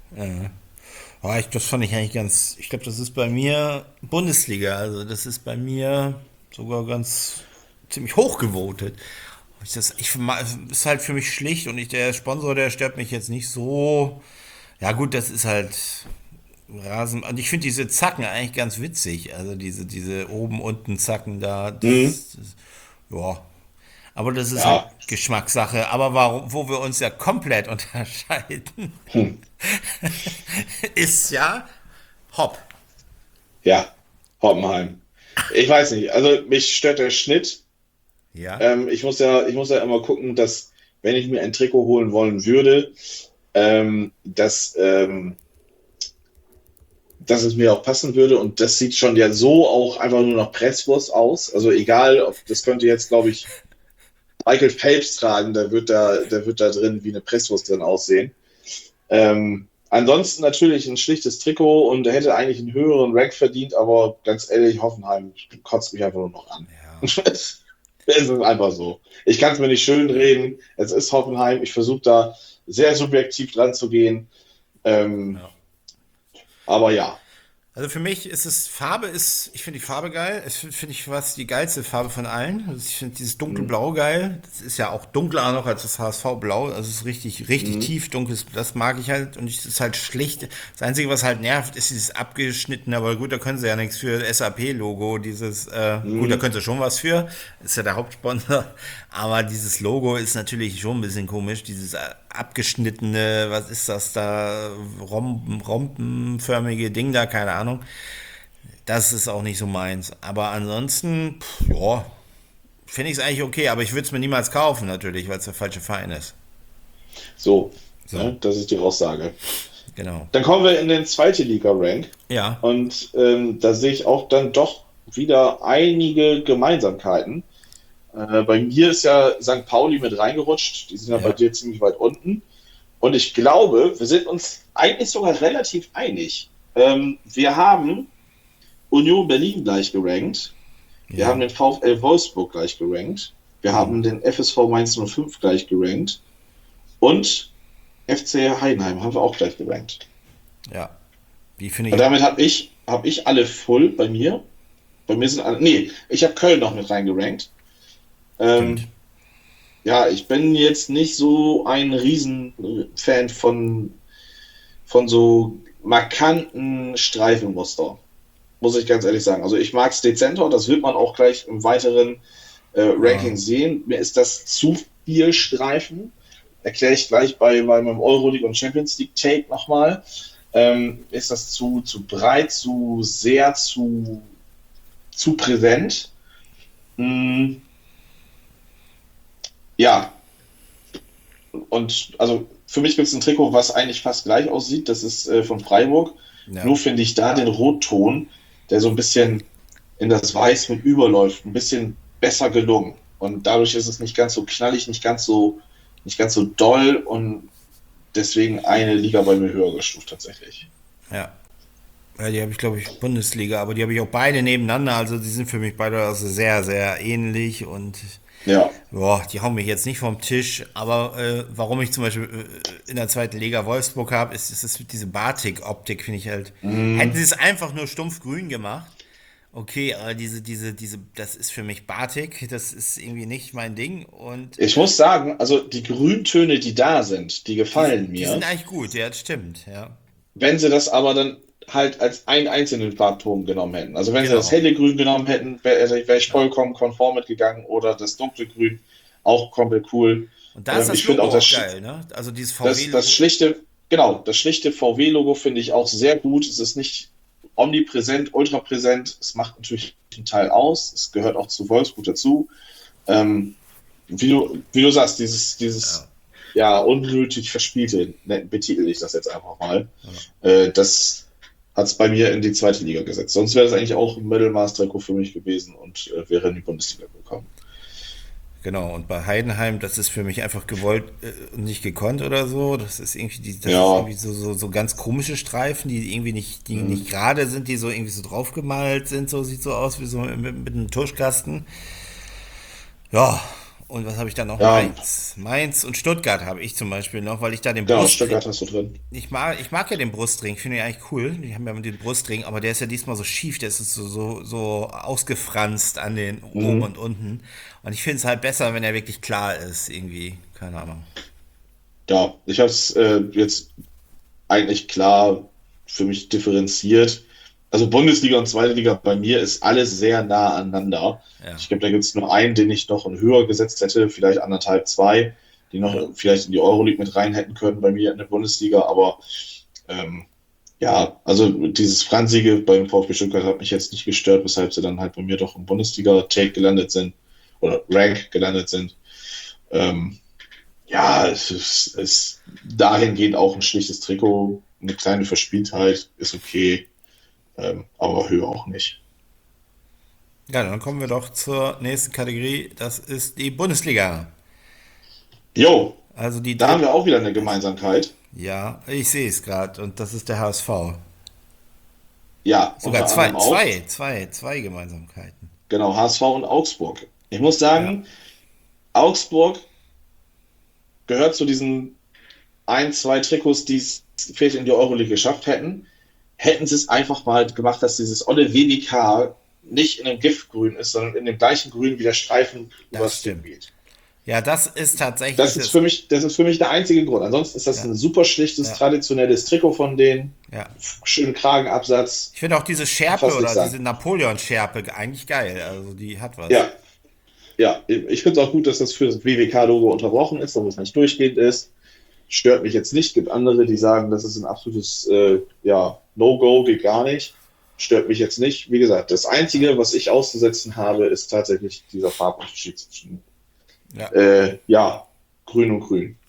Das fand ich eigentlich ich glaube, das ist bei mir Bundesliga, also das ist bei mir sogar ganz ziemlich hoch gewotet. Ist halt für mich schlicht und der Sponsor, der stört mich jetzt nicht so. Ja gut, das ist halt Rasen. Und ich finde diese Zacken eigentlich ganz witzig. Also diese oben, unten Zacken da. Mhm. Ja. Aber das ist halt Ja, Geschmackssache. Aber warum, wo wir uns ja komplett unterscheiden, hm. ist ja Hopp. Ja, Hoppenheim. Ich weiß nicht, also mich stört der Schnitt. Ja, Ich muss ja immer gucken, dass, wenn ich mir ein Trikot holen wollen würde, dass es mir auch passen würde. Und das sieht schon ja so auch einfach nur nach Presswurst aus. Also egal, ob das könnte jetzt, glaube ich, Michael Phelps tragen, der wird da drin wie eine Presswurst drin aussehen. Ansonsten natürlich ein schlichtes Trikot und er hätte eigentlich einen höheren Rank verdient, aber ganz ehrlich, Hoffenheim kotzt mich einfach nur noch an. ja, Es ist einfach so. Ich kann es mir nicht schön reden. Es ist Hoffenheim. Ich versuche da sehr subjektiv dran zu gehen. Ähm, ja. aber ja. Also für mich ich finde die Farbe geil. Es finde ich fast die geilste Farbe von allen. Also ich finde dieses Mhm. dunkelblau geil. Das ist ja auch dunkler noch als das HSV-Blau. Also es ist richtig, richtig Mhm. tief dunkles. Das mag ich halt. Und es ist halt schlicht. Das Einzige, was halt nervt, ist dieses abgeschnittene. Aber gut, da können sie ja nichts für. SAP-Logo, gut, da Mhm. können sie schon was für. Ist ja der Hauptsponsor. Aber dieses Logo ist natürlich schon ein bisschen komisch. Dieses abgeschnittene, was ist das da? Rompenförmige Ding da, keine Ahnung. Das ist auch nicht so meins. Aber ansonsten, ja, finde ich es eigentlich okay. Aber ich würde es mir niemals kaufen, natürlich, weil es der falsche Verein ist. So, So, ne, das ist die Aussage. genau. Dann kommen wir in den zweite Liga-Rank Ja, und da sehe ich auch dann doch wieder einige Gemeinsamkeiten. Bei mir ist ja St. Pauli mit reingerutscht. Die sind ja bei ja, dir ziemlich weit unten. Und ich glaube, wir sind uns eigentlich sogar relativ einig. Wir haben Union Berlin gleich gerankt. Wir haben ja, den VfL Wolfsburg gleich gerankt. Wir haben den FSV Mainz 05 gleich gerankt. Und FC Heidenheim haben wir auch gleich gerankt. ja. Die finde ich Und auch. damit hab ich alle full bei mir. Bei mir sind alle. Nee, ich habe Köln noch mit reingerankt. Stimmt. Ähm, ja, ich bin jetzt nicht so ein Riesenfan von so markanten Streifenmuster, muss ich ganz ehrlich sagen. Also ich mag es dezenter, das wird man auch gleich im weiteren Ja, Ranking sehen. Mir ist das zu viel Streifen. Erkläre ich gleich bei meinem Euroleague und Champions League Take nochmal. Ist das zu breit, zu präsent? Mm, ja, und also für mich gibt es ein Trikot, was eigentlich fast gleich aussieht. Das ist von Freiburg. ja, Nur finde ich da den Rotton, der so ein bisschen in das Weiß mit überläuft, ein bisschen besser gelungen. Und dadurch ist es nicht ganz so knallig, nicht ganz so doll und deswegen eine Liga bei mir höher gestuft tatsächlich. ja. Ja, die habe ich, glaube ich, Bundesliga, aber die habe ich auch beide nebeneinander. Also die sind für mich beide also sehr, sehr ähnlich und Ja. boah, die hauen mich jetzt nicht vom Tisch, aber warum ich zum Beispiel in der zweiten Liga Wolfsburg habe, ist diese Batik-Optik, finde ich halt. Hätten Mm, sie es einfach nur stumpf grün gemacht, okay, aber das ist für mich Batik, das ist irgendwie nicht mein Ding und Ich muss sagen, also die Grüntöne, die da sind, die gefallen die sind mir. eigentlich gut, ja, das stimmt, ja. Wenn sie das aber dann halt als einen einzelnen Farbton genommen hätten. Also wenn sie das Genau. helle Grün genommen hätten, wäre ich Ja. vollkommen konform mitgegangen oder das dunkle Grün auch komplett cool. Und da ist das Ich finde auch Logo auch geil, ne? Also dieses das VW-Logo, schlichte, genau, das schlichte VW-Logo finde ich auch sehr gut. Es ist nicht omnipräsent, ultrapräsent. Es macht natürlich einen Teil aus. Es gehört auch zu Wolfsburg dazu. Ähm, wie du sagst, dieses Ja, ja, unnötig verspielte, betitel ich das jetzt einfach mal, ja. das hat es bei mir in die zweite Liga gesetzt. Sonst wäre es eigentlich auch ein Mittelmaß-Trikot für mich gewesen und wäre in die Bundesliga gekommen. Genau, und bei Heidenheim, das ist für mich einfach gewollt und nicht gekonnt oder so. Das ist Ja, irgendwie so ganz komische Streifen, die irgendwie nicht, die mh, nicht gerade sind, die so irgendwie so draufgemalt sind. So sieht so aus wie so mit einem Tuschkasten. Ja, und was habe ich dann noch? ja, Mainz und Stuttgart habe ich zum Beispiel noch, weil ich da den genau, Brustring. Stuttgart hast du drin. Ich mag ja den Brustring, finde ich eigentlich cool. Die haben ja den Brustring, aber der ist ja diesmal so schief, der ist so ausgefranst an den oben Mhm. und unten. Und ich finde es halt besser, wenn er wirklich klar ist, irgendwie. Keine Ahnung. Ja, ich habe es jetzt eigentlich klar für mich differenziert. Also Bundesliga und zweite Liga bei mir ist alles sehr nah aneinander. Ja. Ich glaube, da gibt es nur einen, den ich noch höher gesetzt hätte, vielleicht anderthalb, zwei, die noch Ja. vielleicht in die Euroleague mit rein hätten können bei mir in der Bundesliga. Aber ähm, ja, also dieses Franzige beim VfB Stuttgart hat mich jetzt nicht gestört, weshalb sie dann halt bei mir doch im Bundesliga-Take gelandet sind oder Rank gelandet sind. Ähm, ja, es ist dahingehend auch ein schlichtes Trikot, eine kleine Verspieltheit, ist okay, aber höher auch nicht. Ja, dann kommen wir doch zur nächsten Kategorie. Das ist die Bundesliga. Jo, Also die da haben dritte. wir auch wieder eine Gemeinsamkeit. Ja, ich sehe es gerade und das ist der HSV. Ja, Sogar unter anderem auch, zwei Gemeinsamkeiten. genau, HSV und Augsburg. Ich muss Ja, sagen, Augsburg gehört zu diesen ein, zwei Trikots, die es vielleicht in die Euroleague geschafft hätten. Hätten sie es einfach mal gemacht, dass dieses Olle WWK nicht in einem Giftgrün ist, sondern in dem gleichen Grün wie der Streifen das übers Ding stimmt. geht. Ja, das ist tatsächlich das. Das ist für mich der einzige Grund. Ansonsten ist das Ja, ein super schlichtes, ja, traditionelles Trikot von denen. ja. Schönen Kragenabsatz, Ich finde auch diese kann Schärpe fast nichts oder sagen. diese Napoleon-Schärpe eigentlich geil. Also die hat was. Ja, ja. Ich finde es auch gut, dass das für das WWK-Logo unterbrochen ist, dass es nicht durchgehend ist. Stört mich jetzt nicht. Gibt andere, die sagen, das ist ein absolutes ja, No-Go, geht gar nicht. Stört mich jetzt nicht. Wie gesagt, das Einzige, was ich auszusetzen habe, ist tatsächlich dieser Farbunterschied zwischen Ja. ja, Grün und Grün.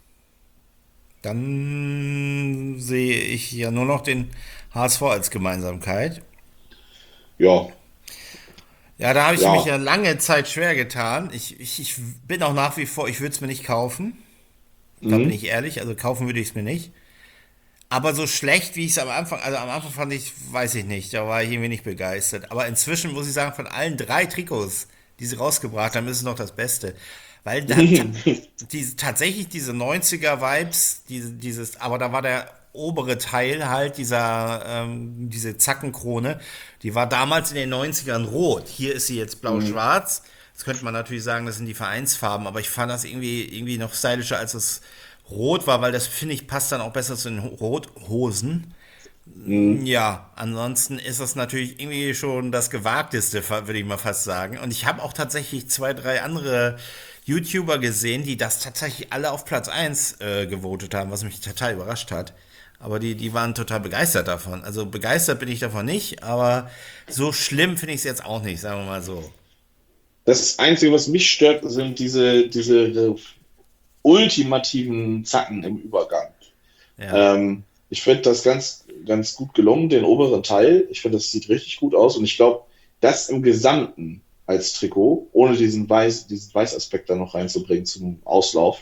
Dann sehe ich ja nur noch den HSV als Gemeinsamkeit. Ja, Ja, da habe ich mich ja. ja lange Zeit schwer getan. Ich bin auch nach wie vor, ich würde es mir nicht kaufen. Da bin Mhm. ich ehrlich, also kaufen würde ich es mir nicht. Aber so schlecht, wie ich es am Anfang, also am Anfang fand ich, weiß ich nicht, da war ich irgendwie nicht begeistert. Aber inzwischen muss ich sagen, von allen drei Trikots, die sie rausgebracht haben, ist es noch das Beste. Weil da tatsächlich diese 90er-Vibes, aber da war der obere Teil halt, diese Zackenkrone, die war damals in den 90ern rot. Hier ist sie jetzt Mhm. blau-schwarz. Jetzt könnte man natürlich sagen, das sind die Vereinsfarben, aber ich fand das irgendwie noch stylischer, als es rot war, weil das, finde ich, passt dann auch besser zu den Rothosen. Mhm. Ja, ansonsten ist das natürlich irgendwie schon das Gewagteste, würde ich mal fast sagen. Und ich habe auch tatsächlich zwei, drei andere YouTuber gesehen, die das tatsächlich alle auf Platz eins gewotet haben, was mich total überrascht hat. Aber die waren total begeistert davon. Also begeistert bin ich davon nicht, aber so schlimm finde ich es jetzt auch nicht, sagen wir mal so. Das Einzige, was mich stört, sind diese ultimativen Zacken im Übergang. Ja, Ich finde das ganz gut gelungen, den oberen Teil. Ich finde, das sieht richtig gut aus und ich glaube, das im Gesamten als Trikot, ohne diesen Weißaspekt da noch reinzubringen zum Auslauf,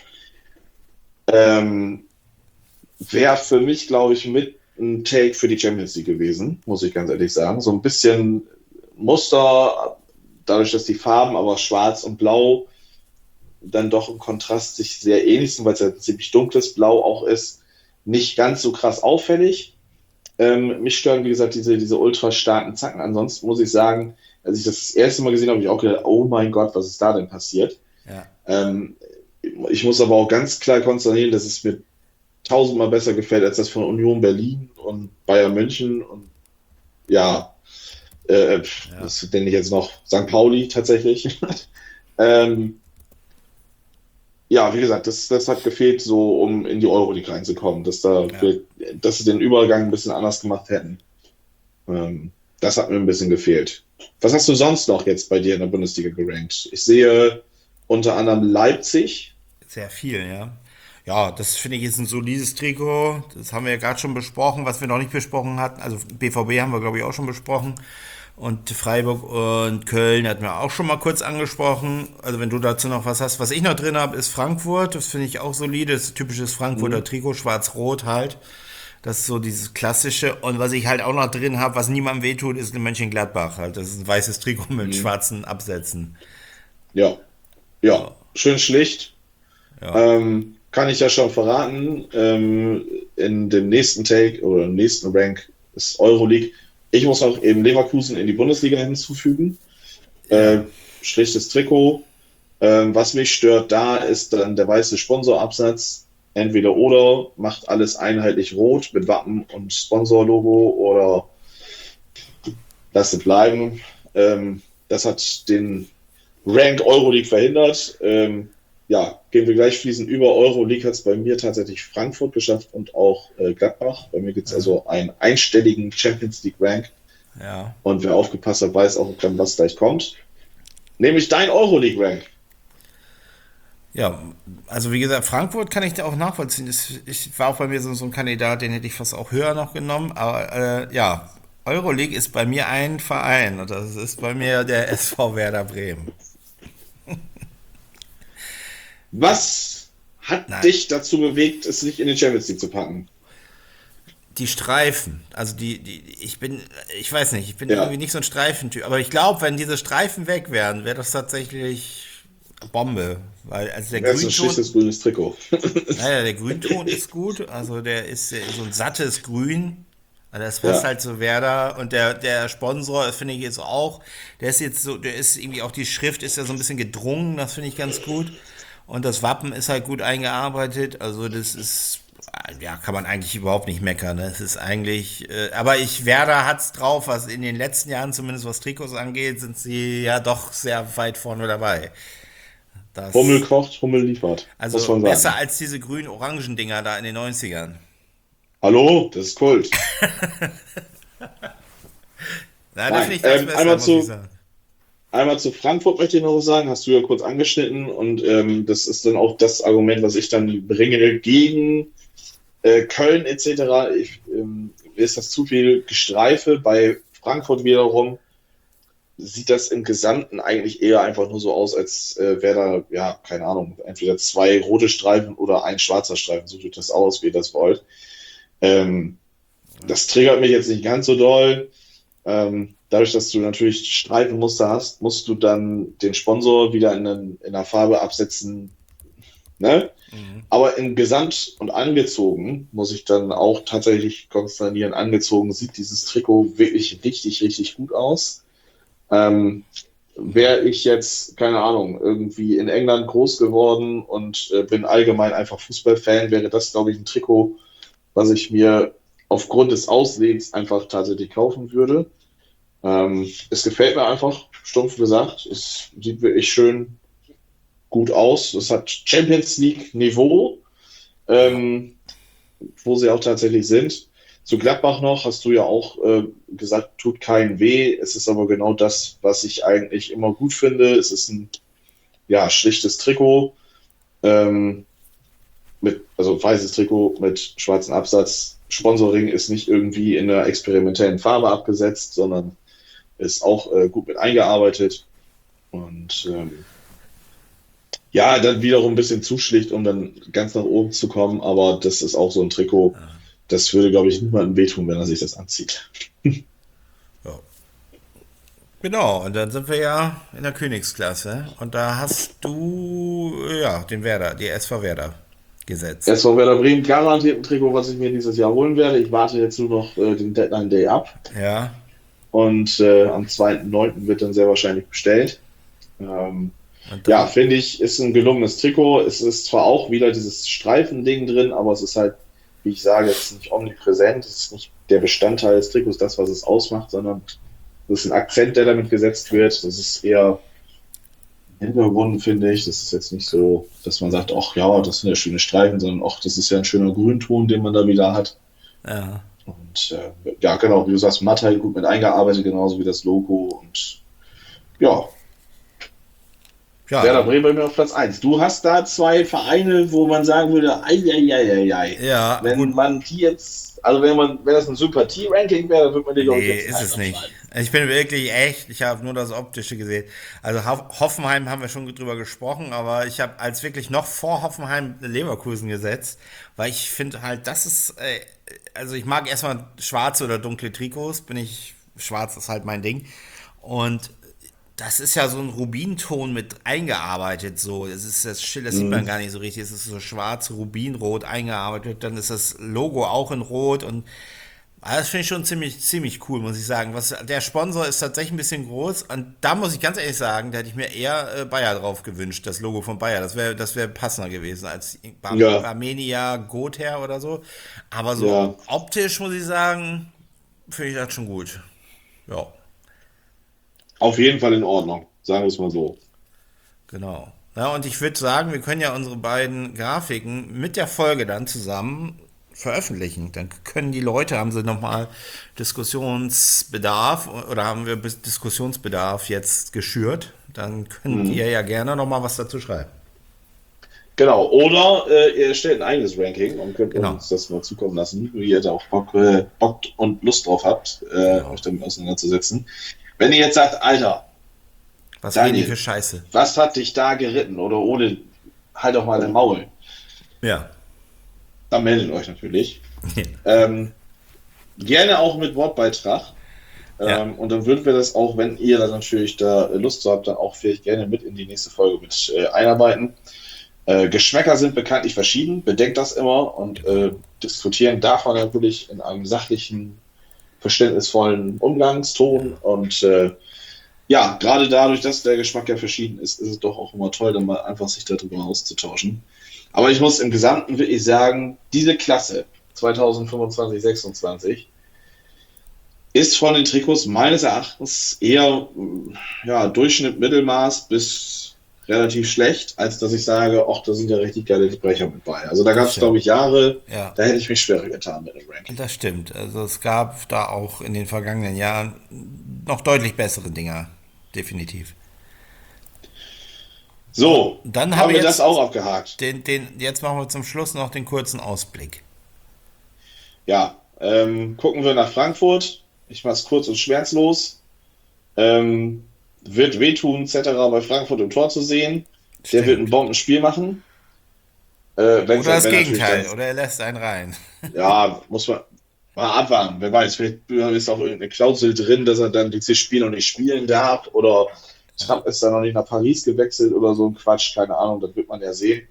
ähm, wäre für mich, glaube ich, mit ein Take für die Champions League gewesen, muss ich ganz ehrlich sagen. So ein bisschen Muster, dadurch, dass die Farben aber schwarz und blau dann doch im Kontrast sich sehr ähnlich sind, weil es ja ein ziemlich dunkles Blau auch ist, nicht ganz so krass auffällig. Mich stören, wie gesagt, diese ultra starken Zacken. Ansonsten muss ich sagen, als ich das erste Mal gesehen habe, habe ich auch gedacht, oh mein Gott, was ist da denn passiert? ja, Ähm, Ich muss aber auch ganz klar konstatieren, dass es mir tausendmal besser gefällt als das von Union Berlin und Bayern München und ja, ja, was nenne ich jetzt noch? St. Pauli tatsächlich. ähm, ja, wie gesagt, das hat gefehlt, so um in die Euroleague reinzukommen, ja. dass sie den Übergang ein bisschen anders gemacht hätten. Das hat mir ein bisschen gefehlt. Was hast du sonst noch jetzt bei dir in der Bundesliga gerankt? Ich sehe unter anderem Leipzig. Sehr viel, ja. Ja, das finde ich ist ein solides Trikot. Das haben wir ja gerade schon besprochen, was wir noch nicht besprochen hatten. Also BVB haben wir, glaube ich, auch schon besprochen. Und Freiburg und Köln hatten wir auch schon mal kurz angesprochen. Also wenn du dazu noch was hast. Was ich noch drin habe, ist Frankfurt. Das finde ich auch solide. Das ist ein typisches Frankfurter Mhm. Trikot, schwarz-rot halt. Das ist so dieses klassische. Und was ich halt auch noch drin habe, was niemandem wehtut, ist ein Mönchengladbach. Halt. Das ist ein weißes Trikot mit Mhm. schwarzen Absätzen. Ja, ja, Ja, schön schlicht. ja, Kann ich ja schon verraten. In dem nächsten Take oder im nächsten Rank ist Euroleague. Ich muss auch eben Leverkusen in die Bundesliga hinzufügen. Äh, ja. Schlichtes Trikot. Was mich stört da ist dann der weiße Sponsorabsatz. Entweder oder macht alles einheitlich rot mit Wappen und Sponsorlogo oder lasst es bleiben. Das hat den Rank Euroleague verhindert. Ja, gehen wir gleich fließend über. Euroleague hat es bei mir tatsächlich Frankfurt geschafft und auch Gladbach. Bei mir gibt es also einen einstelligen Champions League Rank. Ja. Und wer aufgepasst hat, weiß auch dann, was gleich kommt. Nämlich dein Euroleague Rank. Ja, also wie gesagt, Frankfurt kann ich da auch nachvollziehen. Ich war auch bei mir so ein Kandidat, den hätte ich fast auch höher noch genommen. Aber ja, Euroleague ist bei mir ein Verein und das ist bei mir der SV Werder Bremen. Was hat Nein, dich dazu bewegt, es nicht in den Champions League zu packen? die Streifen, also ich weiß nicht, ich bin irgendwie Ja, nicht so ein Streifentyp, aber ich glaube, wenn diese Streifen weg wären, wäre das tatsächlich Bombe, weil also der er ist ein Grünton, schlichtes grünes Trikot. naja, der Grünton ist gut, also der ist so ein sattes Grün. Also das passt Ja, halt zu Werder und der Sponsor, das finde ich jetzt auch, der ist jetzt so, der ist irgendwie auch die Schrift ist ja so ein bisschen gedrungen, das finde ich ganz gut. Und das Wappen ist halt gut eingearbeitet, also das ist, ja, kann man eigentlich überhaupt nicht meckern. Ne? Es ist eigentlich, aber Werder hat's drauf, was in den letzten Jahren, zumindest was Trikots angeht, sind sie ja doch sehr weit vorne dabei. Hummel Das, kocht, Hummel liefert, muss also man besser sagen. als diese grün-orangen Dinger da in den Neunzigern. Hallo, das ist Kult. Na, da finde Nein, ich das besser, muss ich sagen. einmal zu Frankfurt möchte ich noch sagen, hast du ja kurz angeschnitten und das ist dann auch das Argument, was ich dann bringe gegen Köln etc. Mir ist das zu viel Gestreife. Bei Frankfurt wiederum sieht das im Gesamten eigentlich eher einfach nur so aus, als wäre da, ja, keine Ahnung, entweder zwei rote Streifen oder ein schwarzer Streifen. So sieht das aus, wie ihr das wollt. Ähm, Das triggert mich jetzt nicht ganz so doll. Dadurch, dass du natürlich Streifenmuster hast, musst du dann den Sponsor wieder in der Farbe absetzen. Ne? Mhm. Aber im Gesamt und angezogen, muss ich dann auch tatsächlich konstatieren, angezogen sieht dieses Trikot wirklich richtig, richtig gut aus. Ähm, Wäre ich jetzt, keine Ahnung, irgendwie in England groß geworden und bin allgemein einfach Fußballfan, wäre das, glaube ich, ein Trikot, was ich mir aufgrund des Auslehens einfach tatsächlich kaufen würde. Es gefällt mir einfach, stumpf gesagt. Es sieht wirklich schön gut aus. Es hat Champions League Niveau, Ja. ähm, wo sie auch tatsächlich sind. Zu Gladbach noch hast du ja auch gesagt, tut keinen weh. Es ist aber genau das, was ich eigentlich immer gut finde. Es ist ein ja, schlichtes Trikot, ähm, also weißes Trikot mit schwarzem Absatz. Sponsoring ist nicht irgendwie in einer experimentellen Farbe abgesetzt, sondern ist auch gut mit eingearbeitet. Und ja, dann wiederum ein bisschen zu schlicht, um dann ganz nach oben zu kommen. Aber das ist auch so ein Trikot, das würde, glaube ich, niemandem wehtun, wenn er sich das anzieht. Ja. Genau, und dann sind wir ja in der Königsklasse. Und da hast du, ja, den Werder, die SV Werder gesetzt. SV Werder Bremen garantiert ein Trikot, was ich mir dieses Jahr holen werde. Ich warte jetzt nur noch den Deadline Day ab. Ja, Und am 2.9. wird dann sehr wahrscheinlich bestellt. Ähm, und ja, dann, finde ich, ist ein gelungenes Trikot. Es ist zwar auch wieder dieses Streifending drin, aber es ist halt, wie ich sage, es ist nicht omnipräsent. Es ist nicht der Bestandteil des Trikots, das, was es ausmacht, sondern es ist ein Akzent, der damit gesetzt wird. Das ist eher im Hintergrund, finde ich. Das ist jetzt nicht so, dass man sagt, ach ja, das sind ja schöne Streifen, sondern auch, das ist ja ein schöner Grünton, den man da wieder hat. ja, Und ja, genau, wie du sagst, Mattei gut mit eingearbeitet, genauso wie das Logo. Und ja, Ja, Werder dann, Bremen bei mir auf Platz eins. Du hast da zwei Vereine, wo man sagen würde, ei, ei, ei, ei, ei. ja, Wenn gut. man die jetzt, also wenn das ein Sympathie-Ranking wäre, dann würde man die, glaube ich, Nee, jetzt ist es einen nicht. schreiben. Ich bin wirklich echt, ich habe nur das Optische gesehen. Also Hoffenheim haben wir schon drüber gesprochen, aber ich habe als wirklich noch vor Hoffenheim Leverkusen gesetzt, weil ich finde halt, das ist, also ich mag erstmal schwarze oder dunkle Trikots, schwarz ist halt mein Ding. Und das ist ja so ein Rubinton mit eingearbeitet, so. Das sieht man Mhm. gar nicht so richtig. Es ist so schwarz, Rubinrot eingearbeitet. Dann ist das Logo auch in Rot und das finde ich schon ziemlich cool, muss ich sagen. Der Sponsor ist tatsächlich ein bisschen groß und da muss ich ganz ehrlich sagen, da hätte ich mir eher Bayer drauf gewünscht, das Logo von Bayer. Das wär passender gewesen als Ja, Barmenia Gother oder so. Aber so ja, optisch muss ich sagen, finde ich das schon gut. Ja, auf jeden Fall in Ordnung, sagen wir es mal so. genau. Ja, und ich würde sagen, wir können ja unsere beiden Grafiken mit der Folge dann zusammen veröffentlichen. Dann können die Leute, haben sie nochmal Diskussionsbedarf oder haben wir Diskussionsbedarf jetzt geschürt, dann könnt Mhm. ihr ja gerne nochmal was dazu schreiben. Genau, oder ihr stellt ein eigenes Ranking und könnt Genau, uns das mal zukommen lassen, wie ihr da auch Bock und Lust drauf habt, euch genau. damit auseinanderzusetzen. Wenn ihr jetzt sagt, Alter, Was reden die für Daniel, Scheiße? was hat dich da geritten? Oder ohne, halt doch mal dein Maul. Ja. Dann meldet euch natürlich. Ähm, gerne auch mit Wortbeitrag. Ja, Und dann würden wir das auch, wenn ihr dann natürlich da Lust zu habt, dann auch vielleicht gerne mit in die nächste Folge mit einarbeiten. Geschmäcker sind bekanntlich verschieden, bedenkt das immer und genau. diskutieren darf man natürlich in einem sachlichen, verständnisvollen Umgangston. Und ja, gerade dadurch, dass der Geschmack ja verschieden ist, ist es doch auch immer toll, dann mal einfach sich darüber auszutauschen. Aber ich muss im Gesamten wirklich sagen, diese Klasse 2025, 26 ist von den Trikots meines Erachtens eher ja, Durchschnitt, Mittelmaß bis relativ schlecht, als dass ich sage, ach, da sind ja richtig geile Sprecher mit bei. Also da gab Das es, glaube stimmt. ich, Jahre, Ja, da hätte ich mich schwerer getan mit dem Ranking. das stimmt. Also es gab da auch in den vergangenen Jahren noch deutlich bessere Dinger. Definitiv. So, So, dann habe haben ich wir das auch jetzt abgehakt. jetzt machen wir zum Schluss noch den kurzen Ausblick. Ja, gucken wir nach Frankfurt. Ich mache es kurz und schmerzlos. Wird wehtun, etc. bei Frankfurt im Tor zu sehen. Der wird ein Stimmt. Bombenspiel machen. Oder das Wenn natürlich dann, Gegenteil, oder er lässt einen rein. ja, muss man mal abwarten. Wer weiß, vielleicht ist auch irgendeine Klausel drin, dass er dann dieses Spiel noch nicht spielen darf. Oder Trump ist dann noch nicht nach Paris gewechselt oder so ein Quatsch. Keine Ahnung, das wird man ja sehen.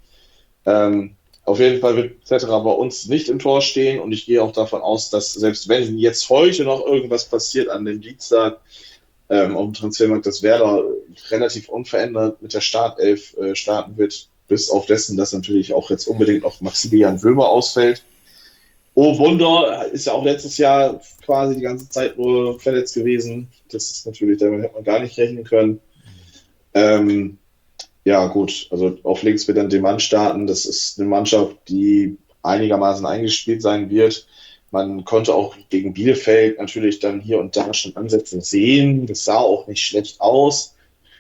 Auf jeden Fall wird etc. bei uns nicht im Tor stehen und ich gehe auch davon aus, dass selbst wenn jetzt heute noch irgendwas passiert an dem Dienstag auf dem Transfermarkt, dass Werder relativ unverändert mit der Startelf starten wird, bis auf dessen, dass natürlich auch jetzt unbedingt noch Maximilian Wöber ausfällt. Oh Wunder, ist ja auch letztes Jahr quasi die ganze Zeit nur verletzt gewesen. Das ist natürlich, damit hätte man gar nicht rechnen können. Ähm, ja, gut, also auf links wird dann Mann starten. Das ist eine Mannschaft, die einigermaßen eingespielt sein wird. Man konnte auch gegen Bielefeld natürlich dann hier und da schon Ansätze sehen. Das sah auch nicht schlecht aus.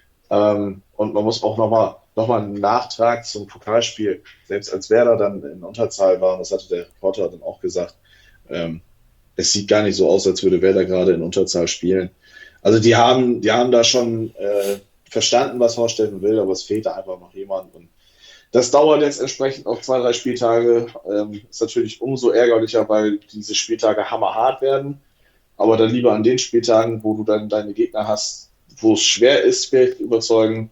Und man muss auch noch mal einen Nachtrag zum Pokalspiel, selbst als Werder dann in Unterzahl war, das hatte der Reporter dann auch gesagt, ähm, es sieht gar nicht so aus, als würde Werder gerade in Unterzahl spielen. Also die haben da schon verstanden, was Horst Steffen will, aber es fehlt da einfach noch jemand. Und das dauert jetzt entsprechend auch 2, 3 Spieltage. Ist natürlich umso ärgerlicher, weil diese Spieltage hammerhart werden. Aber dann lieber an den Spieltagen, wo du dann deine Gegner hast, wo es schwer ist, vielleicht zu überzeugen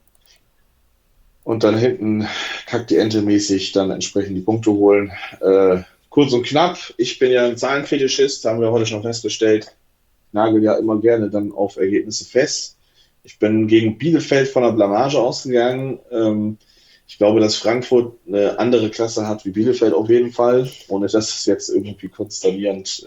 und dann hinten kackt die Ente mäßig dann entsprechend die Punkte holen. Kurz und knapp, ich bin ja ein Zahlenfetischist, haben wir heute schon festgestellt. Nagel ja immer gerne dann auf Ergebnisse fest. Ich bin gegen Bielefeld von der Blamage ausgegangen. Ich glaube, dass Frankfurt eine andere Klasse hat wie Bielefeld auf jeden Fall, ohne dass es jetzt irgendwie konsternierend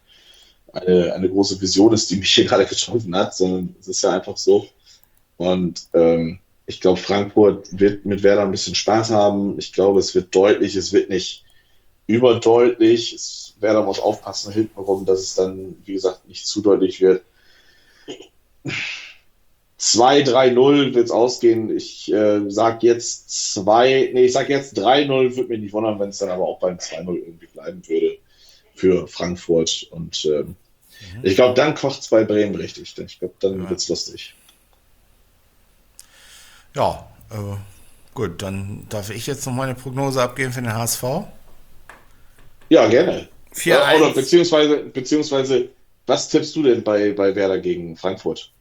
eine große Vision ist, die mich hier gerade getroffen hat, sondern es ist ja einfach so. Und ich glaube, Frankfurt wird mit Werder ein bisschen Spaß haben. Ich glaube, es wird deutlich, es wird nicht überdeutlich. Es Werder muss aufpassen hintenrum, dass es dann, wie gesagt, nicht zu deutlich wird. 2-3-0 wird es ausgehen. Ich sag jetzt 3-0, würde mich nicht wundern, wenn es dann aber auch beim 2-0 irgendwie bleiben würde für Frankfurt. Und ich glaube, dann kocht es bei Bremen richtig. Ich glaube, dann wird es lustig. Ja, gut, dann darf ich jetzt noch meine Prognose abgeben für den HSV. Ja, gerne. 4-1. Oder beziehungsweise, was tippst du denn bei Werder gegen Frankfurt?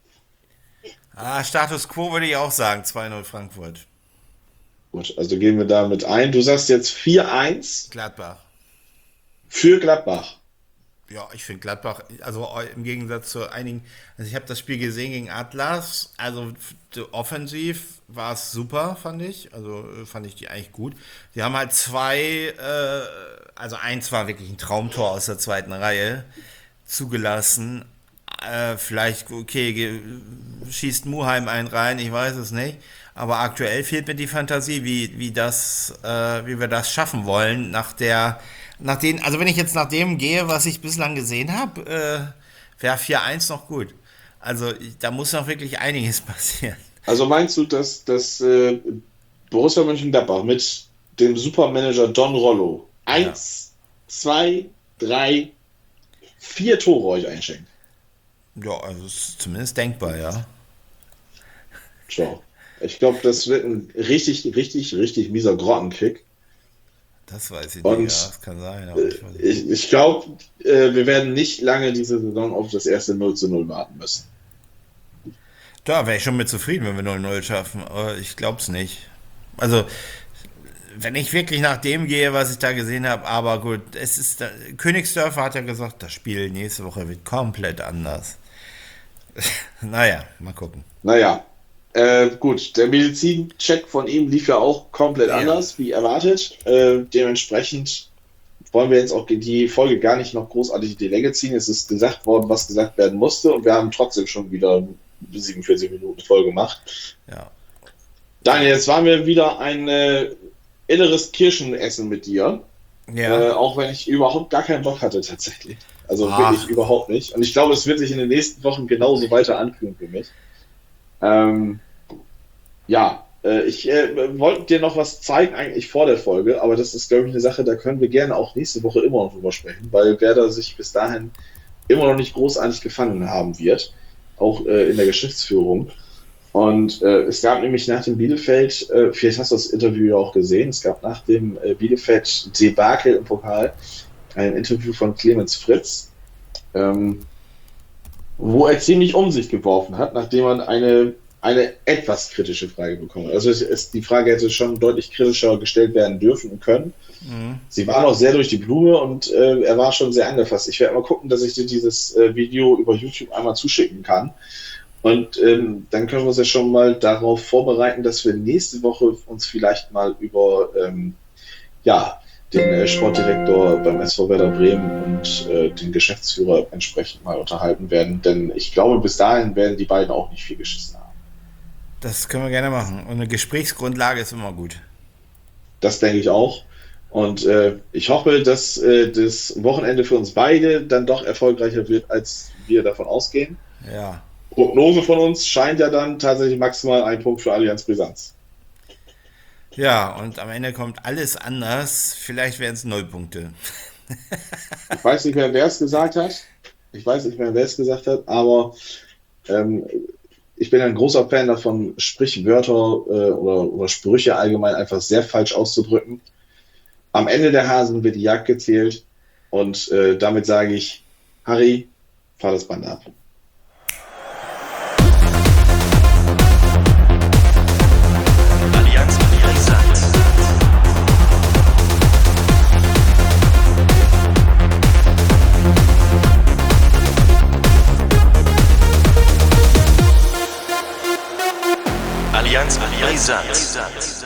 Status Quo würde ich auch sagen, 2-0 Frankfurt. Gut, also gehen wir damit ein. Du sagst jetzt 4-1 Gladbach. für Gladbach. Ja, ich finde Gladbach, also im Gegensatz zu einigen, also ich habe das Spiel gesehen gegen Atlas, also offensiv war es super, fand ich, also fand ich die eigentlich gut. Die haben halt also eins war wirklich ein Traumtor aus der zweiten Reihe zugelassen, vielleicht, okay, schießt Muheim einen rein, ich weiß es nicht, aber aktuell fehlt mir die Fantasie, wie wir das schaffen wollen, also wenn ich jetzt nach dem gehe, was ich bislang gesehen habe, wäre 4-1 noch gut. Also da muss noch wirklich einiges passieren. Also meinst du, dass Borussia Mönchengladbach mit dem Supermanager Don Rollo 1, 2, 3, 4 Tore euch einschenkt? Ja, also ist zumindest denkbar, ja. Ciao. Ich glaube, das wird ein richtig, richtig, richtig mieser Grottenkick. Das weiß ich Und nicht, ja, das kann sein. Aber ich glaube, wir werden nicht lange diese Saison auf das erste 0-0 warten müssen. Da wäre ich schon mit zufrieden, wenn wir 0-0 schaffen, aber ich glaube es nicht. Also, wenn ich wirklich nach dem gehe, was ich da gesehen habe, aber gut, Königsdörfer hat ja gesagt, das Spiel nächste Woche wird komplett anders. Naja, mal gucken. Naja, gut, der Medizincheck von ihm lief ja auch komplett anders, wie erwartet. Dementsprechend wollen wir jetzt auch die Folge gar nicht noch großartig in die Länge ziehen. Es ist gesagt worden, was gesagt werden musste, und wir haben trotzdem schon wieder 47 Minuten voll gemacht. Ja. Daniel, jetzt waren wir wieder ein inneres Kirschenessen mit dir. Ja. Auch wenn ich überhaupt gar keinen Bock hatte tatsächlich. Also wirklich überhaupt nicht. Und ich glaube, es wird sich in den nächsten Wochen genauso weiter anfühlen für mich. Ich wollte dir noch was zeigen, eigentlich vor der Folge, aber das ist, glaube ich, eine Sache, da können wir gerne auch nächste Woche immer noch drüber sprechen, weil Werder sich bis dahin immer noch nicht großartig gefangen haben wird, auch in der Geschäftsführung. Und es gab nämlich nach dem Bielefeld, vielleicht hast du das Interview ja auch gesehen, es gab nach dem Bielefeld-Debakel im Pokal ein Interview von Clemens Fritz, wo er ziemlich um sich geworfen hat, nachdem man eine etwas kritische Frage bekommen hat. Also die Frage hätte schon deutlich kritischer gestellt werden dürfen und können. Mhm. Sie war noch sehr durch die Blume und er war schon sehr angefasst. Ich werde mal gucken, dass ich dir dieses Video über YouTube einmal zuschicken kann. Und dann können wir uns ja schon mal darauf vorbereiten, dass wir nächste Woche uns vielleicht mal über den Sportdirektor beim SV Werder Bremen und den Geschäftsführer entsprechend mal unterhalten werden. Denn ich glaube, bis dahin werden die beiden auch nicht viel geschissen haben. Das können wir gerne machen. Und eine Gesprächsgrundlage ist immer gut. Das denke ich auch. Und ich hoffe, dass das Wochenende für uns beide dann doch erfolgreicher wird, als wir davon ausgehen. Ja. Prognose von uns scheint ja dann tatsächlich maximal ein Punkt für Allianz Brisanz. Ja, und am Ende kommt alles anders. Vielleicht wären es 0 Punkte. Ich weiß nicht mehr, wer es gesagt hat. Aber ich bin ein großer Fan davon, Sprichwörter oder Sprüche allgemein einfach sehr falsch auszudrücken. Am Ende der Hasen wird die Jagd gezählt und damit sage ich, Harry, fahr das Band ab. Allianz Brisant.